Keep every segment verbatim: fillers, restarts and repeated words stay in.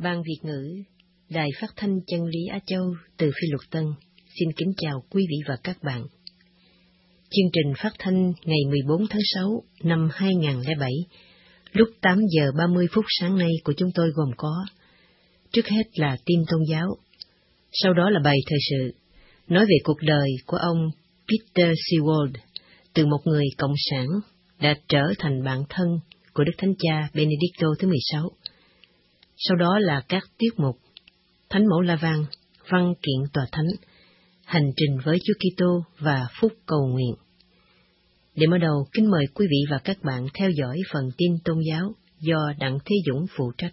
Ban Việt ngữ, Đài Phát thanh Chân lý Á Châu từ Phi Luật Tân xin kính chào quý vị và các bạn. Chương trình phát thanh ngày mười bốn tháng sáu năm hai nghìn không trăm lẻ bảy, lúc tám giờ ba mươi phút sáng nay của chúng tôi gồm có: trước hết là tin tôn giáo, sau đó là bài thời sự, nói về cuộc đời của ông Peter Seward, từ một người cộng sản đã trở thành bạn thân của Đức Thánh Cha Benedicto thứ mười sáu. Sau đó là các tiết mục Thánh mẫu La Vang, văn kiện tòa thánh, hành trình với Chúa Kitô và phúc cầu nguyện. Để mở đầu, kính mời quý vị và các bạn theo dõi phần tin tôn giáo do Đặng Thế Dũng phụ trách.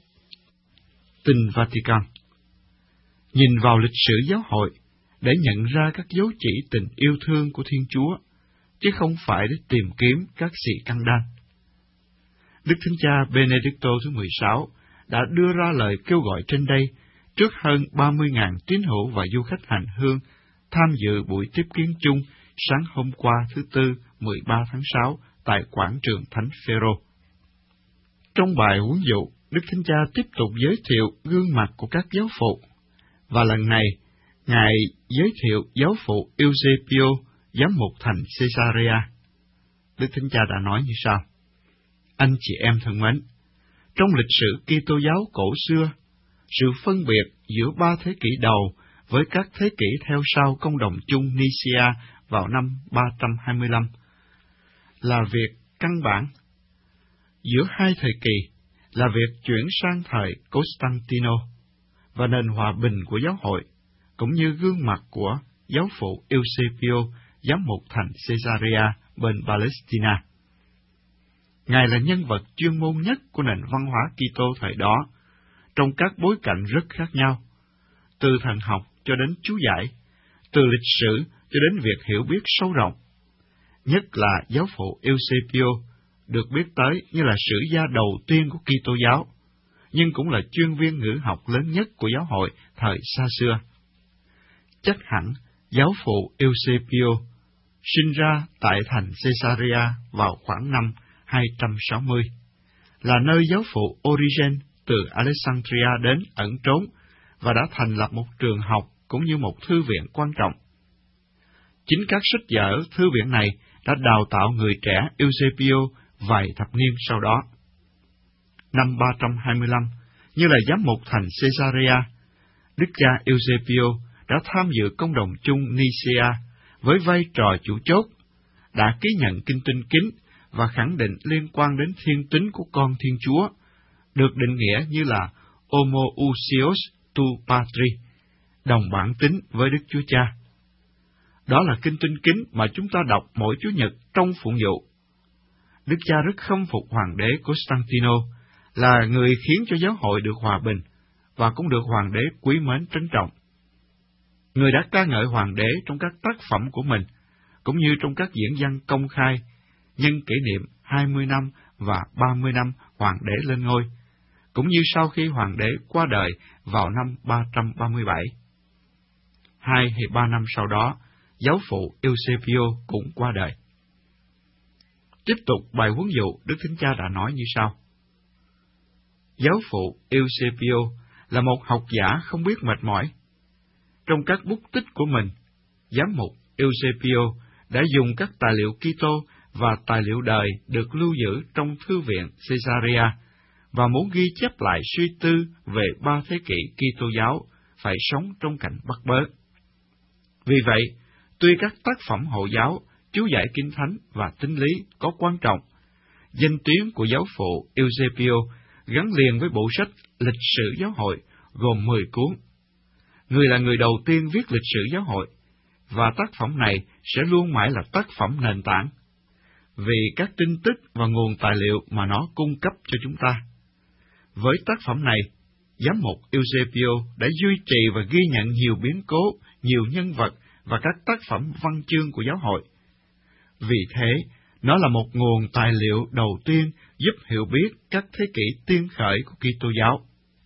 Tin Vatican. Nhìn vào lịch sử giáo hội để nhận ra các dấu chỉ tình yêu thương của Thiên Chúa, chứ không phải để tìm kiếm các sự căn đan. Đức Thánh Cha Benedicto thứ mười sáu đã đưa ra lời kêu gọi trên đây trước hơn ba mươi nghìn tín hữu và du khách hành hương tham dự buổi tiếp kiến chung sáng hôm qua thứ Tư mười ba tháng sáu tại quảng trường Thánh Phêrô. Trong bài huấn dụ, Đức Thánh Cha tiếp tục giới thiệu gương mặt của các giáo phụ, và lần này, Ngài giới thiệu giáo phụ Eusebio, giám mục thành Caesarea. Đức Thánh Cha đã nói như sau: Anh chị em thân mến, trong lịch sử Kitô giáo cổ xưa, sự phân biệt giữa ba thế kỷ đầu với các thế kỷ theo sau công đồng chung Nicaea vào năm ba trăm hai mươi lăm là việc căn bản. Giữa hai thời kỳ là việc chuyển sang thời Constantino và nền hòa bình của giáo hội, cũng như gương mặt của giáo phụ Eusebio, giám mục thành Caesarea bên Palestina. Ngài là nhân vật chuyên môn nhất của nền văn hóa Kitô thời đó, trong các bối cảnh rất khác nhau, từ thần học cho đến chú giải, từ lịch sử cho đến việc hiểu biết sâu rộng. Nhất là giáo phụ Eusebio được biết tới như là sử gia đầu tiên của Kitô giáo, nhưng cũng là chuyên viên ngữ học lớn nhất của giáo hội thời xa xưa. Chắc hẳn giáo phụ Eusebio sinh ra tại thành Caesarea vào khoảng năm hai trăm sáu mươi, là nơi giáo phụ Origen từ Alexandria đến ẩn trốn và đã thành lập một trường học cũng như một thư viện quan trọng. Chính các sách vở thư viện này đã đào tạo người trẻ Eusebio vài thập niên sau đó. Năm ba trăm hai mươi lăm, như là giám mục thành Caesarea, Đức cha Eusebio đã tham dự công đồng chung Nicaea với vai trò chủ chốt, đã ký nhận kinh tinh kính và khẳng định liên quan đến thiên tính của con Thiên Chúa, được định nghĩa như là homoousios tu patri, đồng bản tính với Đức Chúa Cha. Đó là kinh tinh kính mà chúng ta đọc mỗi Chủ nhật trong phụng vụ. Đức Cha rất khâm phục Hoàng đế Constantino, là người khiến cho giáo hội được hòa bình, và cũng được Hoàng đế quý mến trân trọng. Người đã ca ngợi Hoàng đế trong các tác phẩm của mình, cũng như trong các diễn văn công khai, nhân kỷ niệm hai mươi năm và ba mươi năm Hoàng đế lên ngôi, cũng như sau khi Hoàng đế qua đời vào năm ba trăm ba mươi bảy. Hai hay ba năm sau đó, giáo phụ Eusebio cũng qua đời. Tiếp tục bài huấn dụ, Đức Thánh Cha đã nói như sau: Giáo phụ Eusebio là một học giả không biết mệt mỏi. Trong các bút tích của mình, giám mục Eusebio đã dùng các tài liệu Kitô và tài liệu đời được lưu giữ trong thư viện Caesarea và muốn ghi chép lại suy tư về ba thế kỷ Kitô giáo phải sống trong cảnh bắt bớ. Vì vậy, tuy các tác phẩm hộ giáo, chú giải kinh thánh và tín lý có quan trọng, danh tiếng của giáo phụ Eusebio gắn liền với bộ sách Lịch sử giáo hội gồm mười cuốn. Người là người đầu tiên viết lịch sử giáo hội, và tác phẩm này sẽ luôn mãi là tác phẩm nền tảng, vì các tin tức và nguồn tài liệu mà nó cung cấp cho chúng ta. Với tác phẩm này, giám mục Eusebio đã duy trì và ghi nhận nhiều biến cố, nhiều nhân vật và các tác phẩm văn chương của giáo hội. Vì thế, nó là một nguồn tài liệu đầu tiên giúp hiểu biết các thế kỷ tiên khởi của Kitô giáo.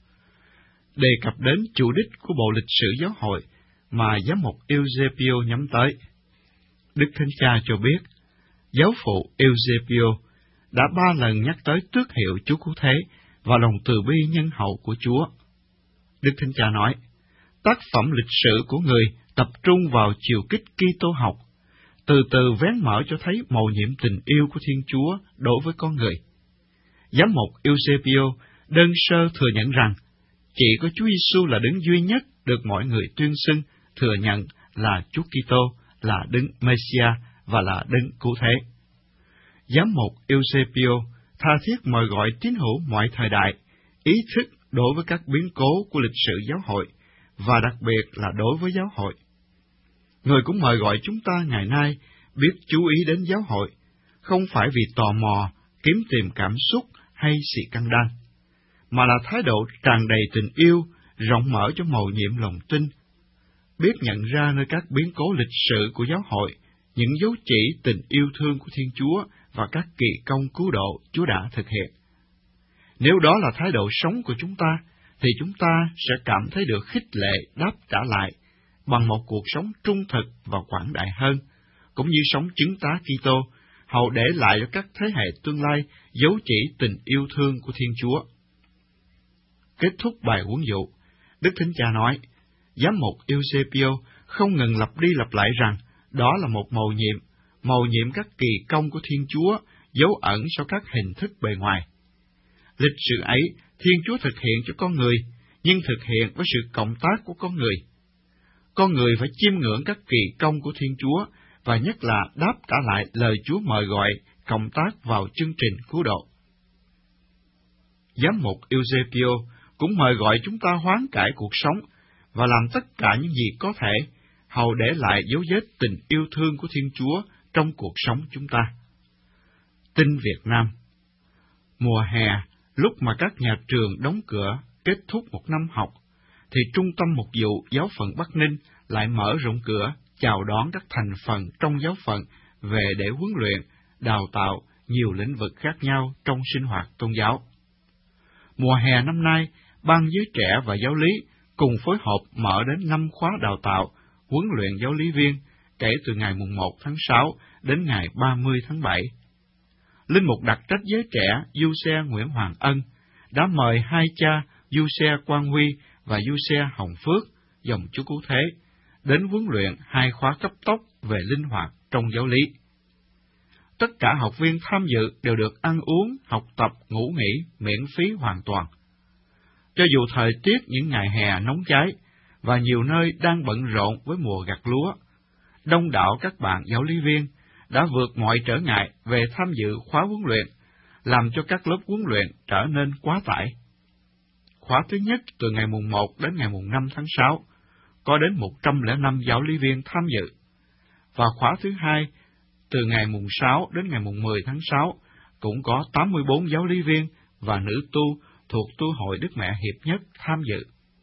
Đề cập đến chủ đích của bộ lịch sử giáo hội mà giám mục Eusebio nhắm tới, Đức Thánh Cha cho biết, giáo phụ Eusebio đã ba lần nhắc tới tước hiệu Chúa Cứu Thế và lòng từ bi nhân hậu của Chúa. Đức Thánh Cha nói, tác phẩm lịch sử của người tập trung vào chiều kích Kitô học, từ từ vén mở cho thấy mầu nhiệm tình yêu của Thiên Chúa đối với con người. Giám mục Eusebio đơn sơ thừa nhận rằng, chỉ có Chúa Giêsu là đấng duy nhất được mọi người tuyên xưng, thừa nhận là Chúa Kitô, là đấng Mêsia và là đấng cứu thế. Giám mục Eusebio tha thiết mời gọi tín hữu mọi thời đại ý thức đối với các biến cố của lịch sử giáo hội, và đặc biệt là đối với giáo hội. Người cũng mời gọi chúng ta ngày nay biết chú ý đến giáo hội, không phải vì tò mò, kiếm tìm cảm xúc hay xì căng đan, mà là thái độ tràn đầy tình yêu, rộng mở cho mầu nhiệm lòng tin, biết nhận ra nơi các biến cố lịch sử của giáo hội những dấu chỉ tình yêu thương của Thiên Chúa và các kỳ công cứu độ Chúa đã thực hiện. Nếu đó là thái độ sống của chúng ta, thì chúng ta sẽ cảm thấy được khích lệ đáp trả lại bằng một cuộc sống trung thực và quảng đại hơn, cũng như sống chứng tá Kitô, hầu để lại cho các thế hệ tương lai dấu chỉ tình yêu thương của Thiên Chúa. Kết thúc bài huấn dụ, Đức Thánh Cha nói, Giám mục Eusebio không ngừng lặp đi lặp lại rằng đó là một mầu nhiệm, mầu nhiệm các kỳ công của Thiên Chúa, dấu ẩn sau các hình thức bề ngoài. Lịch sử ấy, Thiên Chúa thực hiện cho con người, nhưng thực hiện với sự cộng tác của con người. Con người phải chiêm ngưỡng các kỳ công của Thiên Chúa, và nhất là đáp trả lại lời Chúa mời gọi cộng tác vào chương trình cứu độ. Giám mục Eusebio cũng mời gọi chúng ta hoán cải cuộc sống và làm tất cả những gì có thể, hầu để lại dấu vết tình yêu thương của Thiên Chúa trong cuộc sống chúng ta. Tin Việt Nam. Mùa hè, lúc mà các nhà trường đóng cửa, kết thúc một năm học, thì Trung tâm Mục vụ Giáo phận Bắc Ninh lại mở rộng cửa, chào đón các thành phần trong giáo phận về để huấn luyện, đào tạo nhiều lĩnh vực khác nhau trong sinh hoạt tôn giáo. Mùa hè năm nay, Ban Giới Trẻ và Giáo lý cùng phối hợp mở đến năm khóa đào tạo, huấn luyện giáo lý viên, kể từ ngày mùng một tháng sáu đến ngày ba mươi tháng bảy. Linh mục đặc trách Giới Trẻ Du Xe Nguyễn Hoàng Ân đã mời hai cha Du Xe Quang Huy và Du Xe Hồng Phước, dòng Chúa Cứu Thế, đến huấn luyện hai khóa cấp tốc về linh hoạt trong giáo lý. Tất cả học viên tham dự đều được ăn uống, học tập, ngủ nghỉ miễn phí hoàn toàn. Cho dù thời tiết những ngày hè nóng cháy và nhiều nơi đang bận rộn với mùa gặt lúa, đông đảo các bạn giáo lý viên đã vượt mọi trở ngại về tham dự khóa huấn luyện, làm cho các lớp huấn luyện trở nên quá tải. Khóa thứ nhất từ ngày mùng một đến ngày mùng năm tháng sáu, có đến một trăm lẻ năm giáo lý viên tham dự, và khóa thứ hai từ ngày mùng sáu đến ngày mùng mười tháng sáu cũng có tám mươi bốn giáo lý viên và nữ tu thuộc tu hội Đức Mẹ Hiệp Nhất tham dự.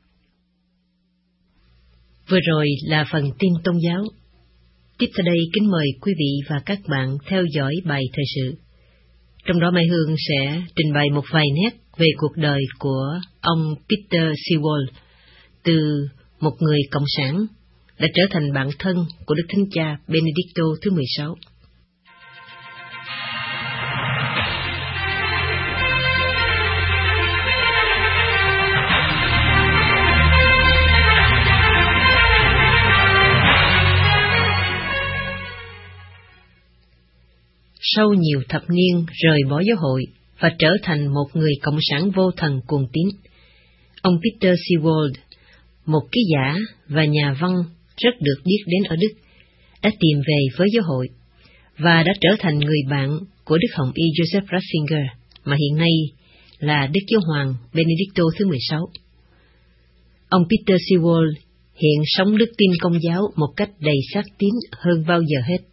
Vừa rồi là phần tin tôn giáo. Tiếp sau đây kính mời quý vị và các bạn theo dõi bài thời sự. Trong đó Mai Hương sẽ trình bày một vài nét về cuộc đời của ông Peter Sewell, từ một người cộng sản đã trở thành bạn thân của Đức Thánh Cha Benedicto thứ mười sáu. Sau nhiều thập niên rời bỏ giáo hội và trở thành một người cộng sản vô thần cuồng tín, ông Peter Sewell, một ký giả và nhà văn rất được biết đến ở Đức, đã tìm về với giáo hội và đã trở thành người bạn của Đức Hồng Y Joseph Ratzinger, mà hiện nay là Đức Giáo hoàng Benedicto thứ mười sáu. Ông Peter Sewell hiện sống đức tin Công giáo một cách đầy xác tín hơn bao giờ hết.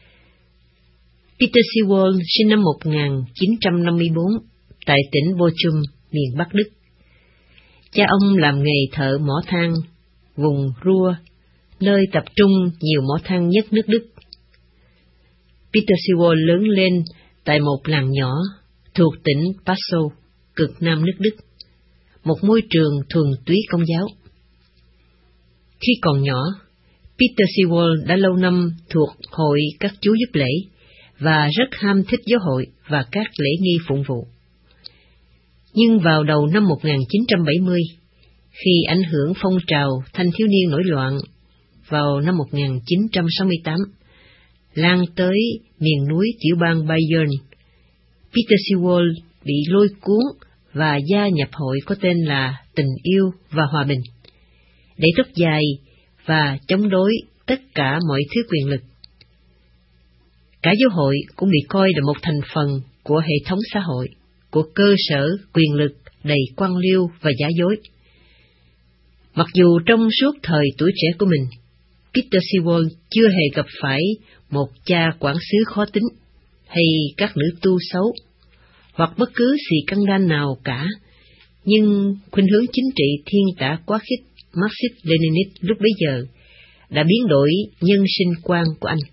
Peter Sewell sinh năm một nghìn chín trăm năm mươi bốn tại tỉnh Bochum, miền Bắc Đức. Cha ông làm nghề thợ mỏ than, vùng Ruhr, nơi tập trung nhiều mỏ than nhất nước Đức. Peter Sewell lớn lên tại một làng nhỏ thuộc tỉnh Passau, cực nam nước Đức, một môi trường thuần túy Công giáo. Khi còn nhỏ, Peter Sewell đã lâu năm thuộc hội các chú giúp lễ và rất ham thích giáo hội và các lễ nghi phụng vụ. Nhưng vào đầu năm một nghìn chín trăm bảy mươi, khi ảnh hưởng phong trào thanh thiếu niên nổi loạn vào năm một nghìn chín trăm sáu mươi tám, lan tới miền núi tiểu bang Bayern, Peter Sewell bị lôi cuốn và gia nhập hội có tên là Tình yêu và Hòa bình, để tóc dài và chống đối tất cả mọi thứ quyền lực. Cả giáo hội cũng bị coi là một thành phần của hệ thống xã hội, của cơ sở quyền lực đầy quan liêu và giả dối. Mặc dù trong suốt thời tuổi trẻ của mình, Peter Sewell chưa hề gặp phải một cha quản xứ khó tính hay các nữ tu xấu, hoặc bất cứ scandal nào cả, nhưng khuynh hướng chính trị thiên tả quá khích Marxist-Leninist lúc bấy giờ đã biến đổi nhân sinh quan của anh.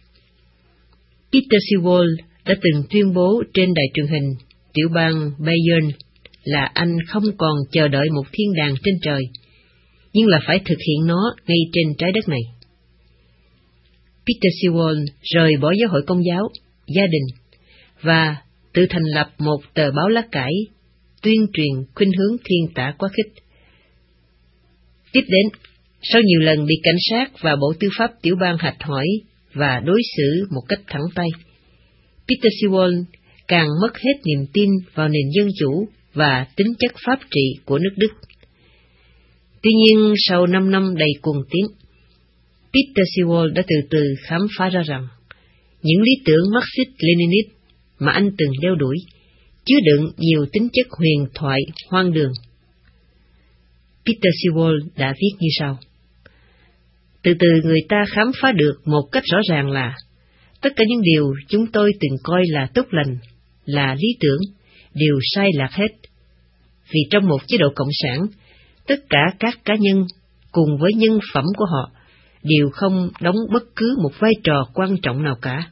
Peter Sewell đã từng tuyên bố trên đài truyền hình tiểu bang Bayern là anh không còn chờ đợi một thiên đàng trên trời, nhưng là phải thực hiện nó ngay trên trái đất này. Peter Sewell rời bỏ giáo hội Công giáo, gia đình, và tự thành lập một tờ báo lá cải, tuyên truyền khuynh hướng thiên tả quá khích. Tiếp đến, sau nhiều lần bị cảnh sát và Bộ Tư pháp tiểu bang hạch hỏi và đối xử một cách thẳng tay, Peter Sewell càng mất hết niềm tin vào nền dân chủ và tính chất pháp trị của nước Đức. Tuy nhiên, sau năm năm đầy cuồng tiến, Peter Sewell đã từ từ khám phá ra rằng những lý tưởng Marxist-Leninist mà anh từng đeo đuổi chứa đựng nhiều tính chất huyền thoại hoang đường. Peter Sewell đã viết như sau: từ từ người ta khám phá được một cách rõ ràng là tất cả những điều chúng tôi từng coi là tốt lành, là lý tưởng, đều sai lạc hết. Vì trong một chế độ cộng sản, tất cả các cá nhân cùng với nhân phẩm của họ đều không đóng bất cứ một vai trò quan trọng nào cả.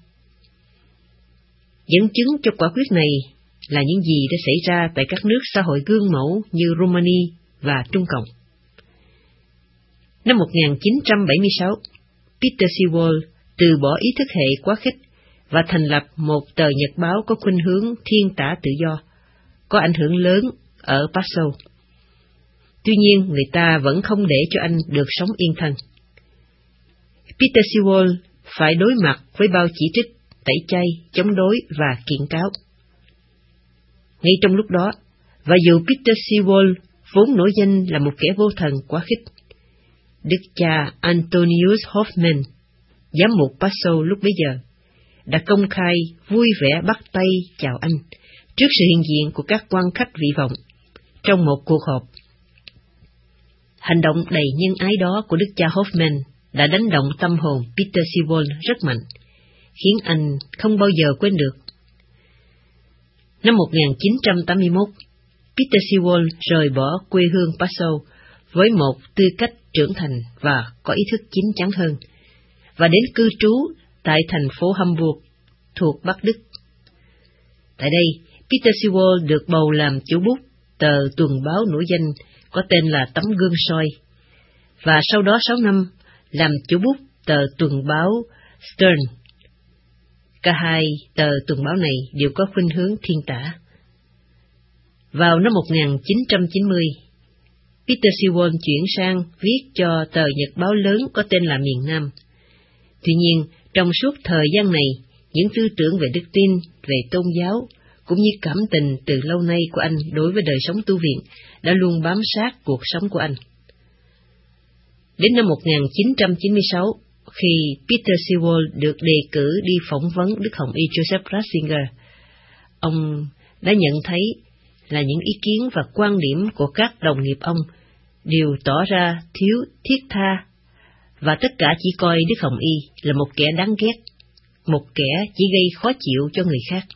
Dẫn chứng cho quả quyết này là những gì đã xảy ra tại các nước xã hội gương mẫu như Romania và Trung Cộng. Năm một nghìn chín trăm bảy mươi sáu, Peter Sewell từ bỏ ý thức hệ quá khích và thành lập một tờ nhật báo có khuynh hướng thiên tả tự do, có ảnh hưởng lớn ở Passau. Tuy nhiên, người ta vẫn không để cho anh được sống yên thân. Peter Sewell phải đối mặt với bao chỉ trích, tẩy chay, chống đối và kiện cáo. Ngay trong lúc đó, và dù Peter Sewell vốn nổi danh là một kẻ vô thần quá khích, đức cha Antonius Hoffmann, giám mục Passau lúc bấy giờ, đã công khai vui vẻ bắt tay chào anh trước sự hiện diện của các quan khách vị vọng trong một cuộc họp. Hành động đầy nhân ái đó của đức cha Hoffmann đã đánh động tâm hồn Peter Sewell rất mạnh, khiến anh không bao giờ quên được. Năm một nghìn chín trăm tám mươi mốt, Peter Sewell rời bỏ quê hương Passau với một tư cách trưởng thành và có ý thức chín chắn hơn, và đến cư trú tại thành phố Hamburg thuộc Bắc Đức. Tại đây, Peter Sewell được bầu làm chủ bút tờ tuần báo nổi danh có tên là Tấm Gương Soi, và sau đó sáu năm làm chủ bút tờ tuần báo Stern. Cả hai tờ tuần báo này đều có khuynh hướng thiên tả. Vào năm một nghìn chín trăm chín mươi, Peter Sewell chuyển sang viết cho tờ nhật báo lớn có tên là Miền Nam. Tuy nhiên, trong suốt thời gian này, những tư tưởng về đức tin, về tôn giáo, cũng như cảm tình từ lâu nay của anh đối với đời sống tu viện đã luôn bám sát cuộc sống của anh. Đến năm một nghìn chín trăm chín mươi sáu, khi Peter Sewell được đề cử đi phỏng vấn Đức Hồng Y Joseph Ratzinger, ông đã nhận thấy là những ý kiến và quan điểm của các đồng nghiệp ông đều tỏ ra thiếu thiết tha, và tất cả chỉ coi Đức Hồng Y là một kẻ đáng ghét, một kẻ chỉ gây khó chịu cho người khác.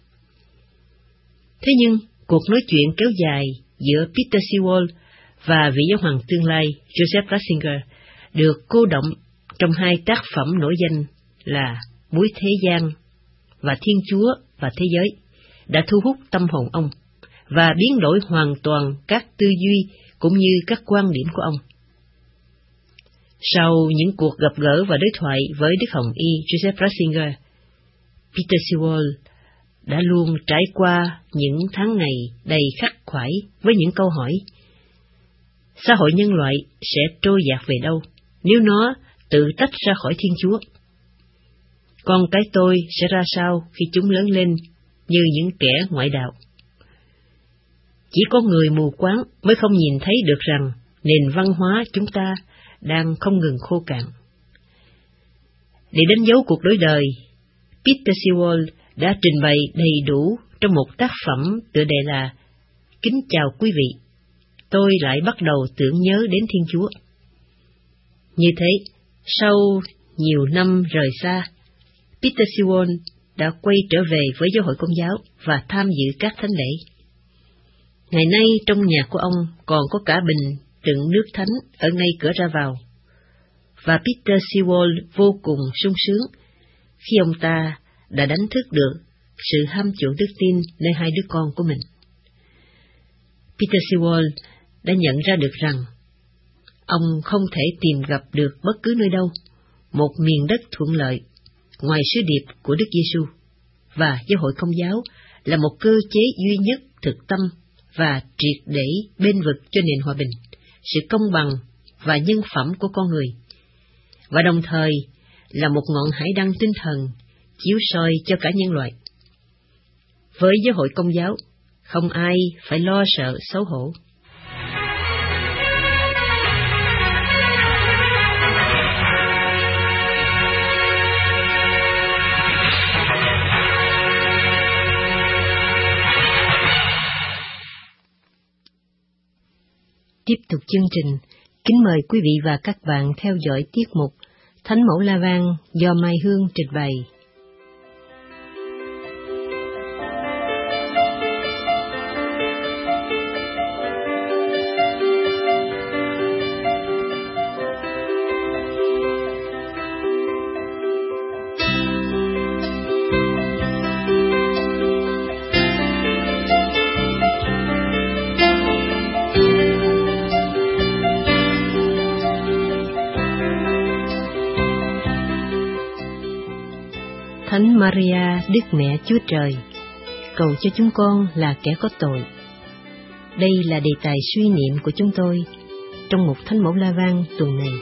Thế nhưng, cuộc nói chuyện kéo dài giữa Peter Sewell và vị giáo hoàng tương lai Joseph Ratzinger được cô động trong hai tác phẩm nổi danh là Muối Thế gian và Thiên Chúa và Thế giới, đã thu hút tâm hồn ông và biến đổi hoàn toàn các tư duy cũng như các quan điểm của ông. Sau những cuộc gặp gỡ và đối thoại với Đức Hồng Y Joseph Ratzinger, Peter Sewell đã luôn trải qua những tháng ngày đầy khắc khoải với những câu hỏi: xã hội nhân loại sẽ trôi dạt về đâu nếu nó tự tách ra khỏi Thiên Chúa? Con cái tôi sẽ ra sao khi chúng lớn lên như những kẻ ngoại đạo? Chỉ có người mù quáng mới không nhìn thấy được rằng nền văn hóa chúng ta đang không ngừng khô cạn. Để đánh dấu cuộc đổi đời, Peter Sewell đã trình bày đầy đủ trong một tác phẩm tựa đề là Kính chào quý vị, tôi lại bắt đầu tưởng nhớ đến Thiên Chúa. Như thế, sau nhiều năm rời xa, Peter Sewell đã quay trở về với giáo hội Công giáo và tham dự các thánh lễ. Ngày nay trong nhà của ông còn có cả bình đựng nước thánh ở ngay cửa ra vào, và Peter Sewell vô cùng sung sướng khi ông ta đã đánh thức được sự ham chuộng đức tin nơi hai đứa con của mình. Peter Sewell đã nhận ra được rằng ông không thể tìm gặp được bất cứ nơi đâu một miền đất thuận lợi ngoài sứ điệp của Đức Giêsu, và giáo hội Công giáo là một cơ chế duy nhất thực tâm và triệt để bênh vực cho nền hòa bình, sự công bằng và nhân phẩm của con người, và đồng thời là một ngọn hải đăng tinh thần chiếu soi cho cả nhân loại. Với giáo hội Công giáo, không ai phải lo sợ xấu hổ. Tiếp tục chương trình, kính mời quý vị và các bạn theo dõi tiết mục Thánh Mẫu La Vang do Mai Hương trình bày. Thánh Maria, Đức Mẹ Chúa Trời, cầu cho chúng con là kẻ có tội. Đây là đề tài suy niệm của chúng tôi trong một Thánh Mẫu La Vang tuần này.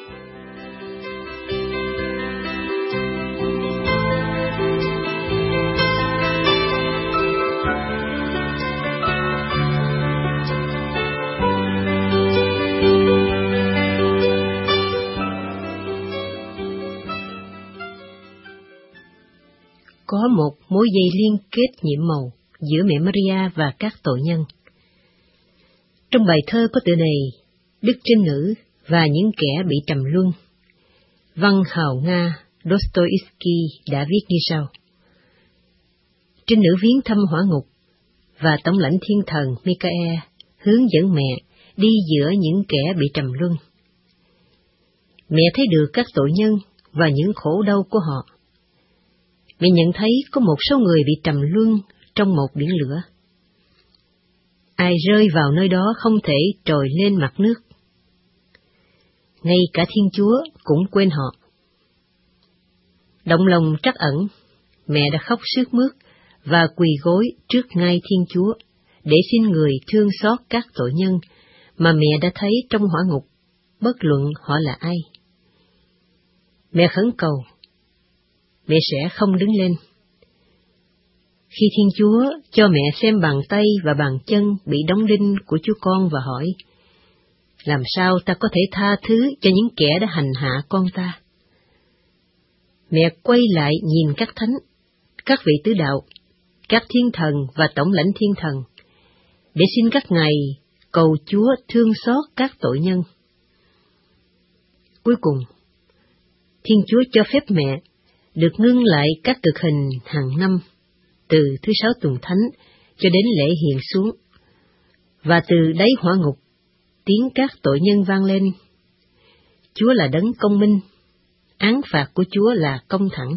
Có một mối dây liên kết nhiệm màu giữa mẹ Maria và các tội nhân. Trong bài thơ có tựa đề Đức Trinh Nữ và những kẻ bị trầm luân, văn hào Nga Dostoevsky đã viết như sau: Trinh nữ viếng thăm hỏa ngục, và tổng lãnh thiên thần Michael hướng dẫn mẹ đi giữa những kẻ bị trầm luân. Mẹ thấy được các tội nhân và những khổ đau của họ. Mẹ nhận thấy có một số người bị trầm luân trong một biển lửa. Ai rơi vào nơi đó không thể trồi lên mặt nước. Ngay cả Thiên Chúa cũng quên họ. Động lòng trắc ẩn, mẹ đã khóc sướt mướt và quỳ gối trước ngai Thiên Chúa để xin người thương xót các tội nhân mà mẹ đã thấy trong hỏa ngục, bất luận họ là ai. Mẹ khẩn cầu, mẹ sẽ không đứng lên. Khi Thiên Chúa cho mẹ xem bàn tay và bàn chân bị đóng đinh của Chúa Con và hỏi, làm sao ta có thể tha thứ cho những kẻ đã hành hạ con ta? Mẹ quay lại nhìn các thánh, các vị tứ đạo, các thiên thần và tổng lãnh thiên thần, để xin các ngài cầu Chúa thương xót các tội nhân. Cuối cùng, Thiên Chúa cho phép mẹ được ngưng lại các cực hình hàng năm, từ thứ sáu tuần thánh cho đến lễ hiện xuống, và từ đáy hỏa ngục, tiếng các tội nhân vang lên: Chúa là đấng công minh, án phạt của Chúa là công thẳng.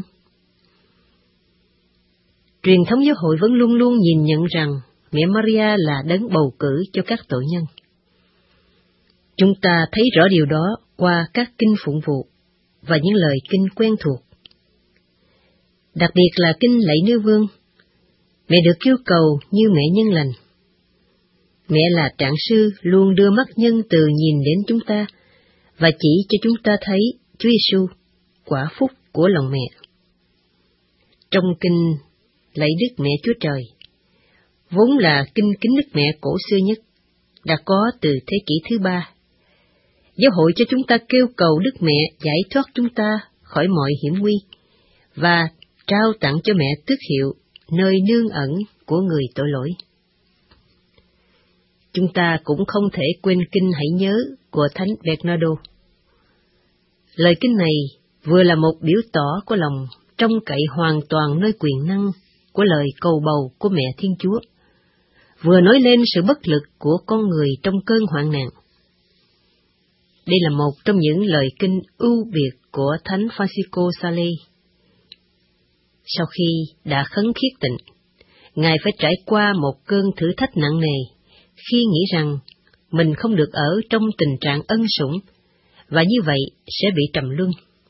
Truyền thống giáo hội vẫn luôn luôn nhìn nhận rằng mẹ Maria là đấng bầu cử cho các tội nhân. Chúng ta thấy rõ điều đó qua các kinh phụng vụ và những lời kinh quen thuộc. Đặc biệt là kinh lạy Nữ Vương, mẹ được kêu cầu như mẹ nhân lành. Mẹ là trạng sư luôn đưa mắt nhân từ nhìn đến chúng ta, và chỉ cho chúng ta thấy Chúa Giêsu, quả phúc của lòng mẹ. Trong kinh Lạy Đức Mẹ Chúa Trời, vốn là kinh kính Đức Mẹ cổ xưa nhất, đã có từ thế kỷ thứ ba. Giáo hội cho chúng ta kêu cầu Đức Mẹ giải thoát chúng ta khỏi mọi hiểm nguy, và trao tặng cho mẹ tước hiệu nơi nương ẩn của người tội lỗi. Chúng ta cũng không thể quên kinh Hãy Nhớ của Thánh Bernardo. Lời kinh này vừa là một biểu tỏ của lòng trông cậy hoàn toàn nơi quyền năng của lời cầu bầu của Mẹ Thiên Chúa, vừa nói lên sự bất lực của con người trong cơn hoạn nạn. Đây là một trong những lời kinh ưu biệt của Thánh Francisco Sales. Sau khi đã khấn khiết tịnh, Ngài phải trải qua một cơn thử thách nặng nề khi nghĩ rằng mình không được ở trong tình trạng ân sủng, và như vậy sẽ bị trầm luân.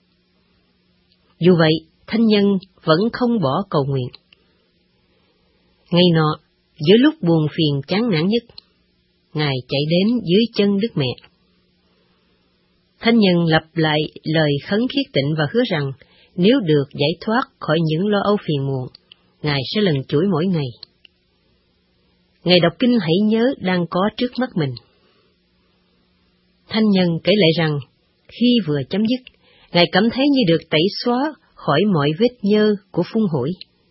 Dù vậy, thánh nhân vẫn không bỏ cầu nguyện. Ngày nọ, giữa lúc buồn phiền chán nản nhất, Ngài chạy đến dưới chân Đức Mẹ. Thánh nhân lặp lại lời khấn khiết tịnh và hứa rằng nếu được giải thoát khỏi những lo âu phiền muộn, Ngài sẽ lần chuỗi mỗi ngày. Ngài đọc kinh Hãy Nhớ đang có trước mắt mình. Thánh nhân kể lại rằng, khi vừa chấm dứt, Ngài cảm thấy như được tẩy xóa khỏi mọi vết nhơ của phun hủi.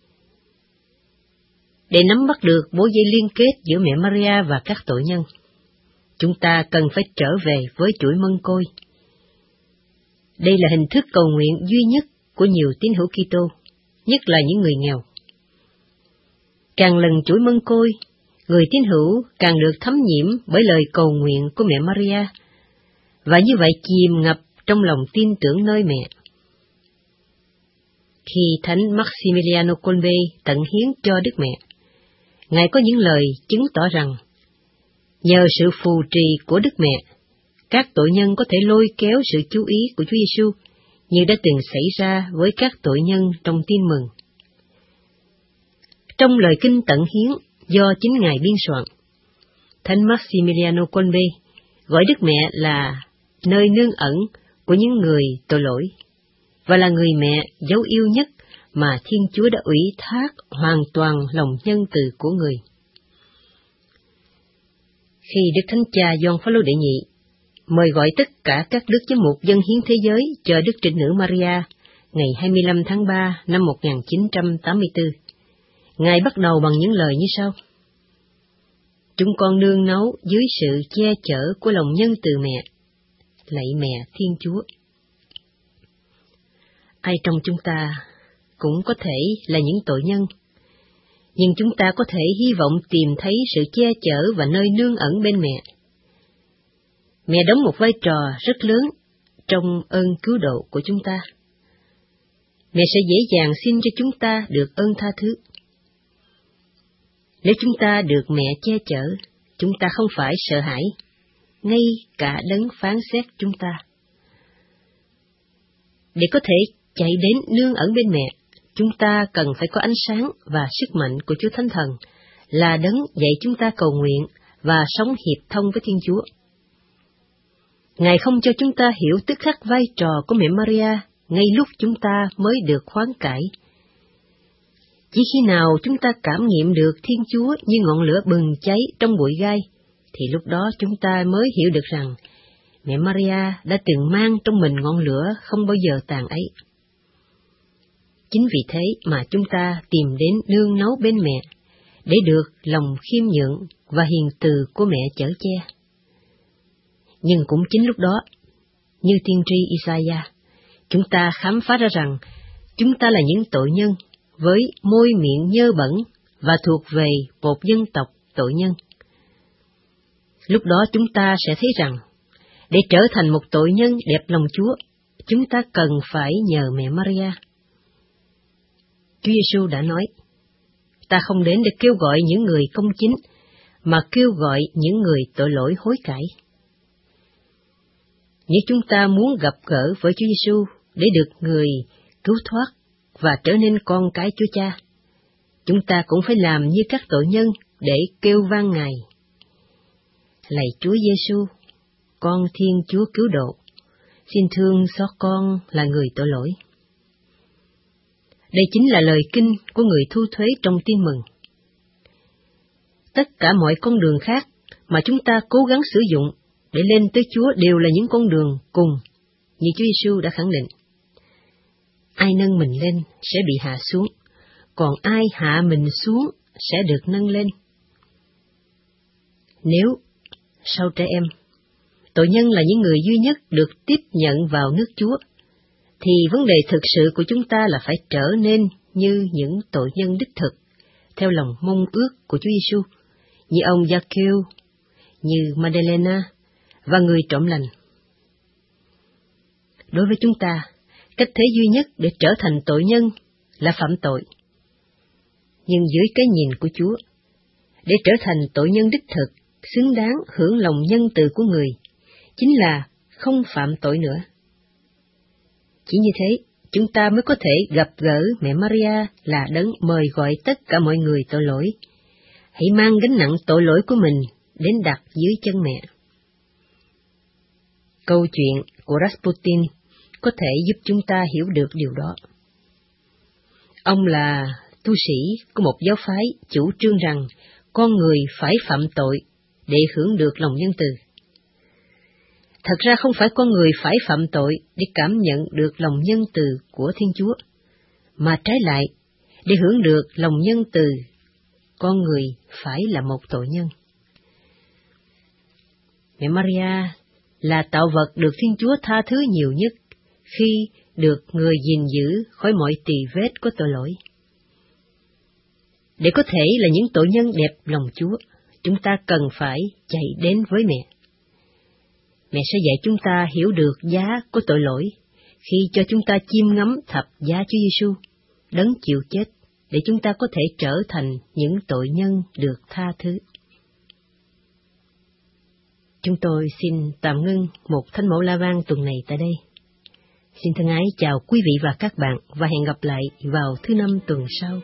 Để nắm bắt được mối dây liên kết giữa mẹ Maria và các tội nhân, chúng ta cần phải trở về với chuỗi mân côi. Đây là hình thức cầu nguyện duy nhất của nhiều tín hữu Kitô, nhất là những người nghèo. Càng lần chuỗi mân côi, người tín hữu càng được thấm nhiễm bởi lời cầu nguyện của mẹ Maria, và như vậy chìm ngập trong lòng tin tưởng nơi mẹ. Khi Thánh Maximiliano Kolbe tận hiến cho Đức Mẹ, Ngài có những lời chứng tỏ rằng, nhờ sự phù trì của Đức Mẹ, các tội nhân có thể lôi kéo sự chú ý của Chúa Giêsu như đã từng xảy ra với các tội nhân trong Tin Mừng. Trong lời kinh tận hiến do chính Ngài biên soạn, Thánh Maximiliano Kolbe gọi Đức Mẹ là nơi nương ẩn của những người tội lỗi, và là người mẹ dấu yêu nhất mà Thiên Chúa đã ủy thác hoàn toàn lòng nhân từ của người. Khi Đức Thánh Cha Gioan Phaolô đệ nhị mời gọi tất cả các đức giám mục dâng hiến thế giới cho Đức Trinh Nữ Maria ngày hai mươi lăm tháng ba năm một nghìn chín trăm tám mươi tư, Ngài bắt đầu bằng những lời như sau: Chúng con nương náu dưới sự che chở của lòng nhân từ mẹ, lạy mẹ Thiên Chúa. Ai trong chúng ta cũng có thể là những tội nhân, nhưng chúng ta có thể hy vọng tìm thấy sự che chở và nơi nương ẩn bên mẹ. Mẹ đóng một vai trò rất lớn trong ơn cứu độ của chúng ta. Mẹ sẽ dễ dàng xin cho chúng ta được ơn tha thứ. Nếu chúng ta được mẹ che chở, chúng ta không phải sợ hãi, ngay cả đấng phán xét chúng ta. Để có thể chạy đến nương ẩn bên mẹ, chúng ta cần phải có ánh sáng và sức mạnh của Chúa Thánh Thần, là đấng dạy chúng ta cầu nguyện và sống hiệp thông với Thiên Chúa. Ngài không cho chúng ta hiểu tức khắc vai trò của mẹ Maria ngay lúc chúng ta mới được khoán cải. Chỉ khi nào chúng ta cảm nghiệm được Thiên Chúa như ngọn lửa bừng cháy trong bụi gai, thì lúc đó chúng ta mới hiểu được rằng mẹ Maria đã từng mang trong mình ngọn lửa không bao giờ tàn ấy. Chính vì thế mà chúng ta tìm đến nương náu bên mẹ, để được lòng khiêm nhượng và hiền từ của mẹ chở che. Nhưng cũng chính lúc đó, như tiên tri Isaiah, chúng ta khám phá ra rằng chúng ta là những tội nhân với môi miệng nhơ bẩn và thuộc về một dân tộc tội nhân. Lúc đó chúng ta sẽ thấy rằng, để trở thành một tội nhân đẹp lòng Chúa, chúng ta cần phải nhờ mẹ Maria. Chúa Giêsu đã nói, ta không đến để kêu gọi những người công chính, mà kêu gọi những người tội lỗi hối cải. Nếu chúng ta muốn gặp gỡ với Chúa Giêsu để được người cứu thoát và trở nên con cái Chúa Cha, chúng ta cũng phải làm như các tội nhân để kêu vang Ngài. lạy Chúa Giêsu, con Thiên Chúa cứu độ, xin thương xót con là người tội lỗi. Đây chính là lời kinh của người thu thuế trong Tin Mừng. Tất cả mọi con đường khác mà chúng ta cố gắng sử dụng để lên tới Chúa đều là những con đường cùng, như Chúa Giêsu đã khẳng định. Ai nâng mình lên sẽ bị hạ xuống, còn ai hạ mình xuống sẽ được nâng lên. Nếu, sau trẻ em, tội nhân là những người duy nhất được tiếp nhận vào nước Chúa, thì vấn đề thực sự của chúng ta là phải trở nên như những tội nhân đích thực, theo lòng mong ước của Chúa Giêsu, như ông Gia-kêu, như Madalena và người trộm lành. Đối với chúng ta, cách thế duy nhất để trở thành tội nhân là phạm tội. Nhưng dưới cái nhìn của Chúa, để trở thành tội nhân đích thực, xứng đáng hưởng lòng nhân từ của người, chính là không phạm tội nữa. Chỉ như thế, chúng ta mới có thể gặp gỡ mẹ Maria là đấng mời gọi tất cả mọi người tội lỗi. Hãy mang gánh nặng tội lỗi của mình đến đặt dưới chân mẹ. Câu chuyện của Rasputin có thể giúp chúng ta hiểu được điều đó. Ông là tu sĩ của một giáo phái chủ trương rằng con người phải phạm tội để hưởng được lòng nhân từ. Thật ra không phải con người phải phạm tội để cảm nhận được lòng nhân từ của Thiên Chúa, mà trái lại, để hưởng được lòng nhân từ, con người phải là một tội nhân. Mẹ Maria là tạo vật được Thiên Chúa tha thứ nhiều nhất khi được người gìn giữ khỏi mọi tì vết của tội lỗi. Để có thể là những tội nhân đẹp lòng Chúa, chúng ta cần phải chạy đến với mẹ. Mẹ sẽ dạy chúng ta hiểu được giá của tội lỗi khi cho chúng ta chiêm ngắm thập giá Chúa Giêsu, đấng chịu chết, để chúng ta có thể trở thành những tội nhân được tha thứ. Chúng tôi xin tạm ngưng một thánh mẫu La Vang tuần này tại đây. Xin thân ái chào quý vị và các bạn và hẹn gặp lại vào thứ năm tuần sau.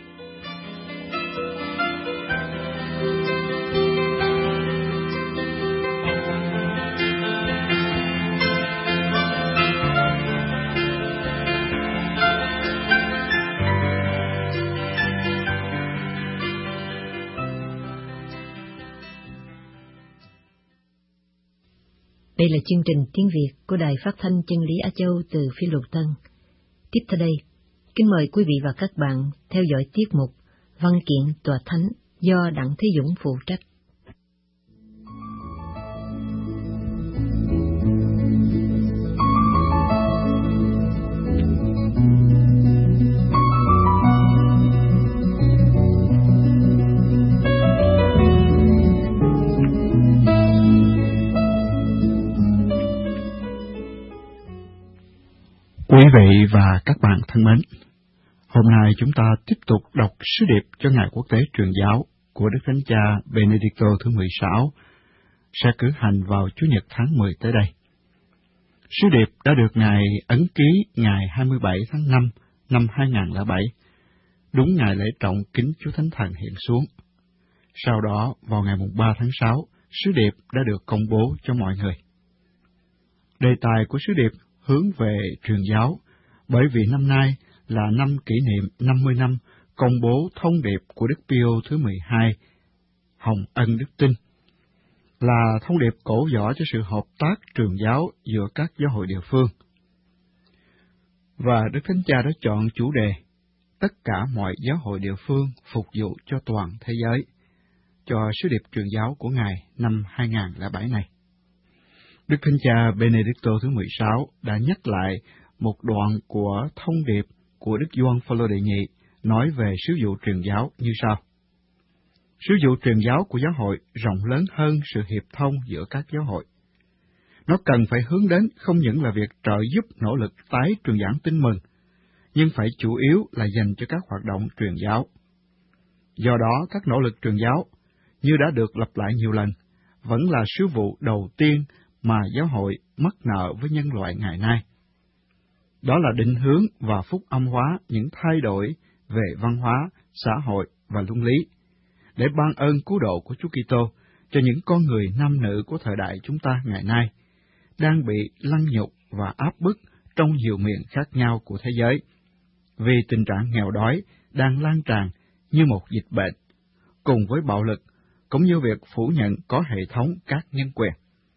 Đây là chương trình tiếng Việt của Đài Phát thanh Chân lý Á Châu từ Phi Luật Tân. Tiếp theo đây, kính mời quý vị và các bạn theo dõi tiết mục Văn kiện Tòa Thánh do Đặng Thế Dũng phụ trách. Quý vị và các bạn thân mến, hôm nay chúng ta tiếp tục đọc sứ điệp cho Ngày Quốc tế Truyền giáo của Đức Thánh Cha Benedicto thứ mười sáu sẽ cử hành vào Chủ nhật tháng mười tới đây. Sứ điệp đã được Ngài ấn ký ngày hai mươi bảy tháng năm năm hai nghìn không trăm lẻ bảy, đúng ngày lễ trọng kính Chúa Thánh Thần hiện xuống. Sau đó, vào ngày ba tháng sáu, sứ điệp đã được công bố cho mọi người. Đề tài của sứ điệp hướng về truyền giáo, bởi vì năm nay là năm kỷ niệm năm mươi năm công bố thông điệp của Đức Pio thứ mười hai, Hồng Ân Đức Tin, là thông điệp cổ võ cho sự hợp tác truyền giáo giữa các giáo hội địa phương. Và Đức Thánh Cha đã chọn chủ đề tất cả mọi giáo hội địa phương phục vụ cho toàn thế giới, cho sứ điệp truyền giáo của Ngài năm hai nghìn không trăm lẻ bảy này. Đức Thánh Cha Benedicto thứ mười sáu đã nhắc lại một đoạn của thông điệp của Đức Gioan Phaolô đệ nhị nói về sứ vụ truyền giáo như sau: Sứ vụ truyền giáo của giáo hội rộng lớn hơn sự hiệp thông giữa các giáo hội. Nó cần phải hướng đến không những là việc trợ giúp nỗ lực tái truyền giảng tin mừng, nhưng phải chủ yếu là dành cho các hoạt động truyền giáo. Do đó, các nỗ lực truyền giáo, như đã được lặp lại nhiều lần, vẫn là sứ vụ đầu tiên mà giáo hội mắc nợ với nhân loại ngày nay. Đó là định hướng và phúc âm hóa những thay đổi về văn hóa, xã hội và luân lý, để ban ơn cứu độ của Chúa Kitô cho những con người nam nữ của thời đại chúng ta ngày nay, đang bị lăng nhục và áp bức trong nhiều miền khác nhau của thế giới, vì tình trạng nghèo đói đang lan tràn như một dịch bệnh, cùng với bạo lực, cũng như việc phủ nhận có hệ thống các nhân quyền.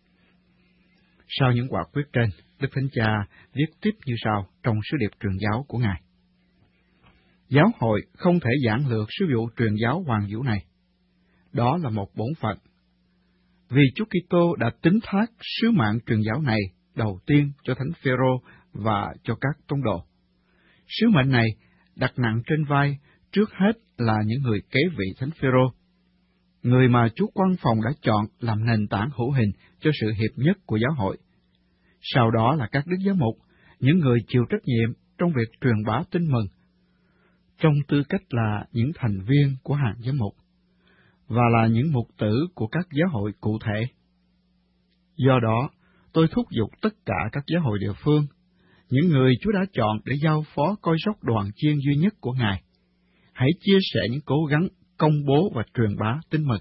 Sau những quả quyết trên, Đức Thánh Cha viết tiếp như sau trong sứ điệp truyền giáo của Ngài. Giáo hội không thể giản lược sứ vụ truyền giáo hoàn vũ này. Đó là một bổn phận. Vì Chúa Kitô đã tín thác sứ mạng truyền giáo này đầu tiên cho Thánh Phêrô và cho các tông đồ. Sứ mệnh này đặt nặng trên vai trước hết là những người kế vị Thánh Phêrô, người mà Chúa Quan Phòng đã chọn làm nền tảng hữu hình cho sự hiệp nhất của giáo hội. Sau đó là các đức giám mục, những người chịu trách nhiệm trong việc truyền bá tin mừng, trong tư cách là những thành viên của hàng giám mục, và là những mục tử của các giáo hội cụ thể. Do đó, tôi thúc giục tất cả các giáo hội địa phương, những người Chúa đã chọn để giao phó coi sóc đoàn chiên duy nhất của Ngài, hãy chia sẻ những cố gắng công bố và truyền bá tin mừng.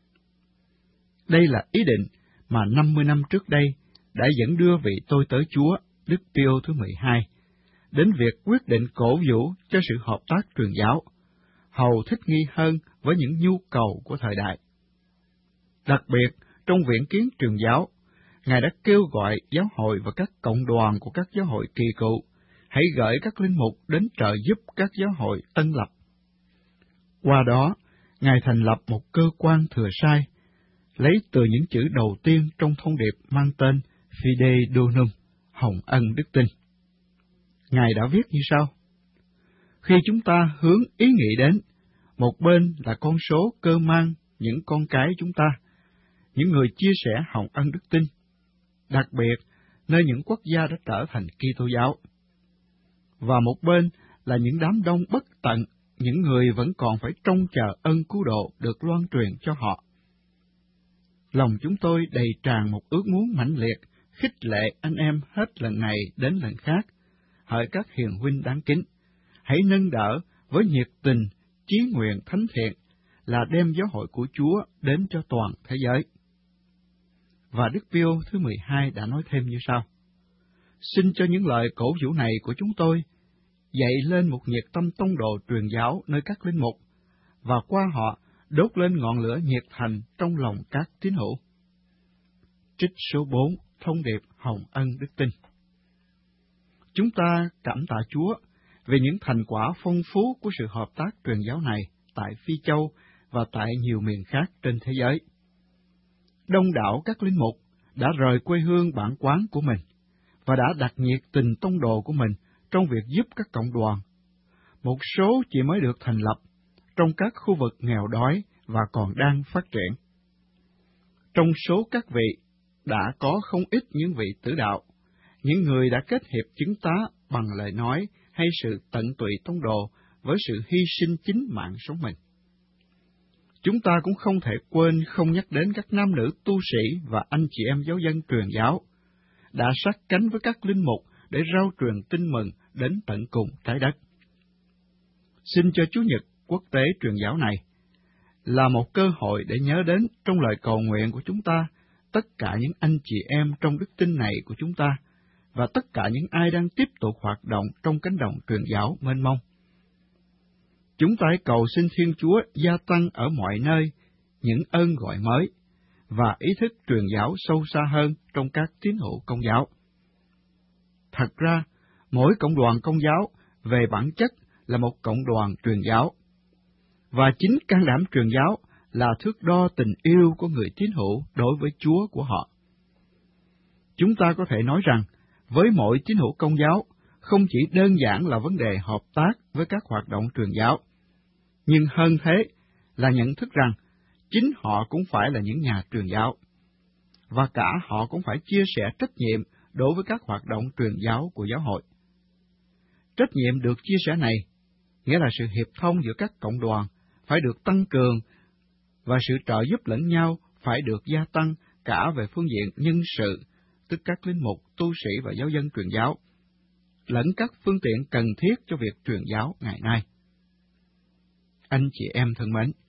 Đây là ý định mà năm mươi năm trước đây đã dẫn đưa vị tôi tớ Chúa Đức Pio thứ mười hai đến việc quyết định cổ vũ cho sự hợp tác truyền giáo, hầu thích nghi hơn với những nhu cầu của thời đại. Đặc biệt, trong viện kiến truyền giáo, Ngài đã kêu gọi giáo hội và các cộng đoàn của các giáo hội kỳ cựu hãy gửi các linh mục đến trợ giúp các giáo hội tân lập. Qua đó, Ngài thành lập một cơ quan thừa sai, lấy từ những chữ đầu tiên trong thông điệp mang tên Fide Donum, hồng ân đức tin. Ngài đã viết như sau: Khi chúng ta hướng ý nghĩ đến, một bên là con số cơ mang những con cái chúng ta, những người chia sẻ hồng ân đức tin, đặc biệt nơi những quốc gia đã trở thành Kitô giáo, và một bên là những đám đông bất tận, những người vẫn còn phải trông chờ ân cứu độ được loan truyền cho họ. Lòng chúng tôi đầy tràn một ước muốn mãnh liệt, khích lệ anh em hết lần này đến lần khác. Hỡi các hiền huynh đáng kính, hãy nâng đỡ với nhiệt tình, chí nguyện thánh thiện là đem giáo hội của Chúa đến cho toàn thế giới. Và Đức Pio thứ mười hai đã nói thêm như sau: Xin cho những lời cổ vũ này của chúng tôi dậy lên một nhiệt tâm tông đồ truyền giáo nơi các linh mục, và qua họ đốt lên ngọn lửa nhiệt thành trong lòng các tín hữu. Trích số bốn, thông điệp hồng ân đức tin. Chúng ta cảm tạ Chúa về những thành quả phong phú của sự hợp tác truyền giáo này tại Phi Châu và tại nhiều miền khác trên thế giới. Đông đảo các linh mục đã rời quê hương bản quán của mình và đã đặt nhiệt tình tông đồ của mình trong việc giúp các cộng đoàn. Một số chỉ mới được thành lập trong các khu vực nghèo đói và còn đang phát triển. Trong số các vị đã có không ít những vị tử đạo, những người đã kết hiệp chứng tá bằng lời nói hay sự tận tụy tông đồ với sự hy sinh chính mạng sống mình. Chúng ta cũng không thể quên không nhắc đến các nam nữ tu sĩ và anh chị em giáo dân truyền giáo, đã sát cánh với các linh mục để rao truyền tin mừng đến tận cùng trái đất. Xin cho Chủ nhật quốc tế truyền giáo này là một cơ hội để nhớ đến trong lời cầu nguyện của chúng ta tất cả những anh chị em trong đức tin này của chúng ta, và tất cả những ai đang tiếp tục hoạt động trong cánh đồng truyền giáo mênh mông. Chúng ta hãy cầu xin Thiên Chúa gia tăng ở mọi nơi những ơn gọi mới và ý thức truyền giáo sâu xa hơn trong các tín hữu Công giáo. Thật ra, mỗi cộng đoàn Công giáo về bản chất là một cộng đoàn truyền giáo, và chính can đảm truyền giáo là thước đo tình yêu của người tín hữu đối với Chúa của họ. Chúng ta có thể nói rằng, với mỗi tín hữu Công giáo, không chỉ đơn giản là vấn đề hợp tác với các hoạt động truyền giáo, nhưng hơn thế là nhận thức rằng chính họ cũng phải là những nhà truyền giáo, và cả họ cũng phải chia sẻ trách nhiệm đối với các hoạt động truyền giáo của giáo hội. Trách nhiệm được chia sẻ này nghĩa là sự hiệp thông giữa các cộng đoàn phải được tăng cường, và sự trợ giúp lẫn nhau phải được gia tăng cả về phương diện nhân sự, tức các linh mục, tu sĩ và giáo dân truyền giáo, lẫn các phương tiện cần thiết cho việc truyền giáo ngày nay. Anh chị em thân mến,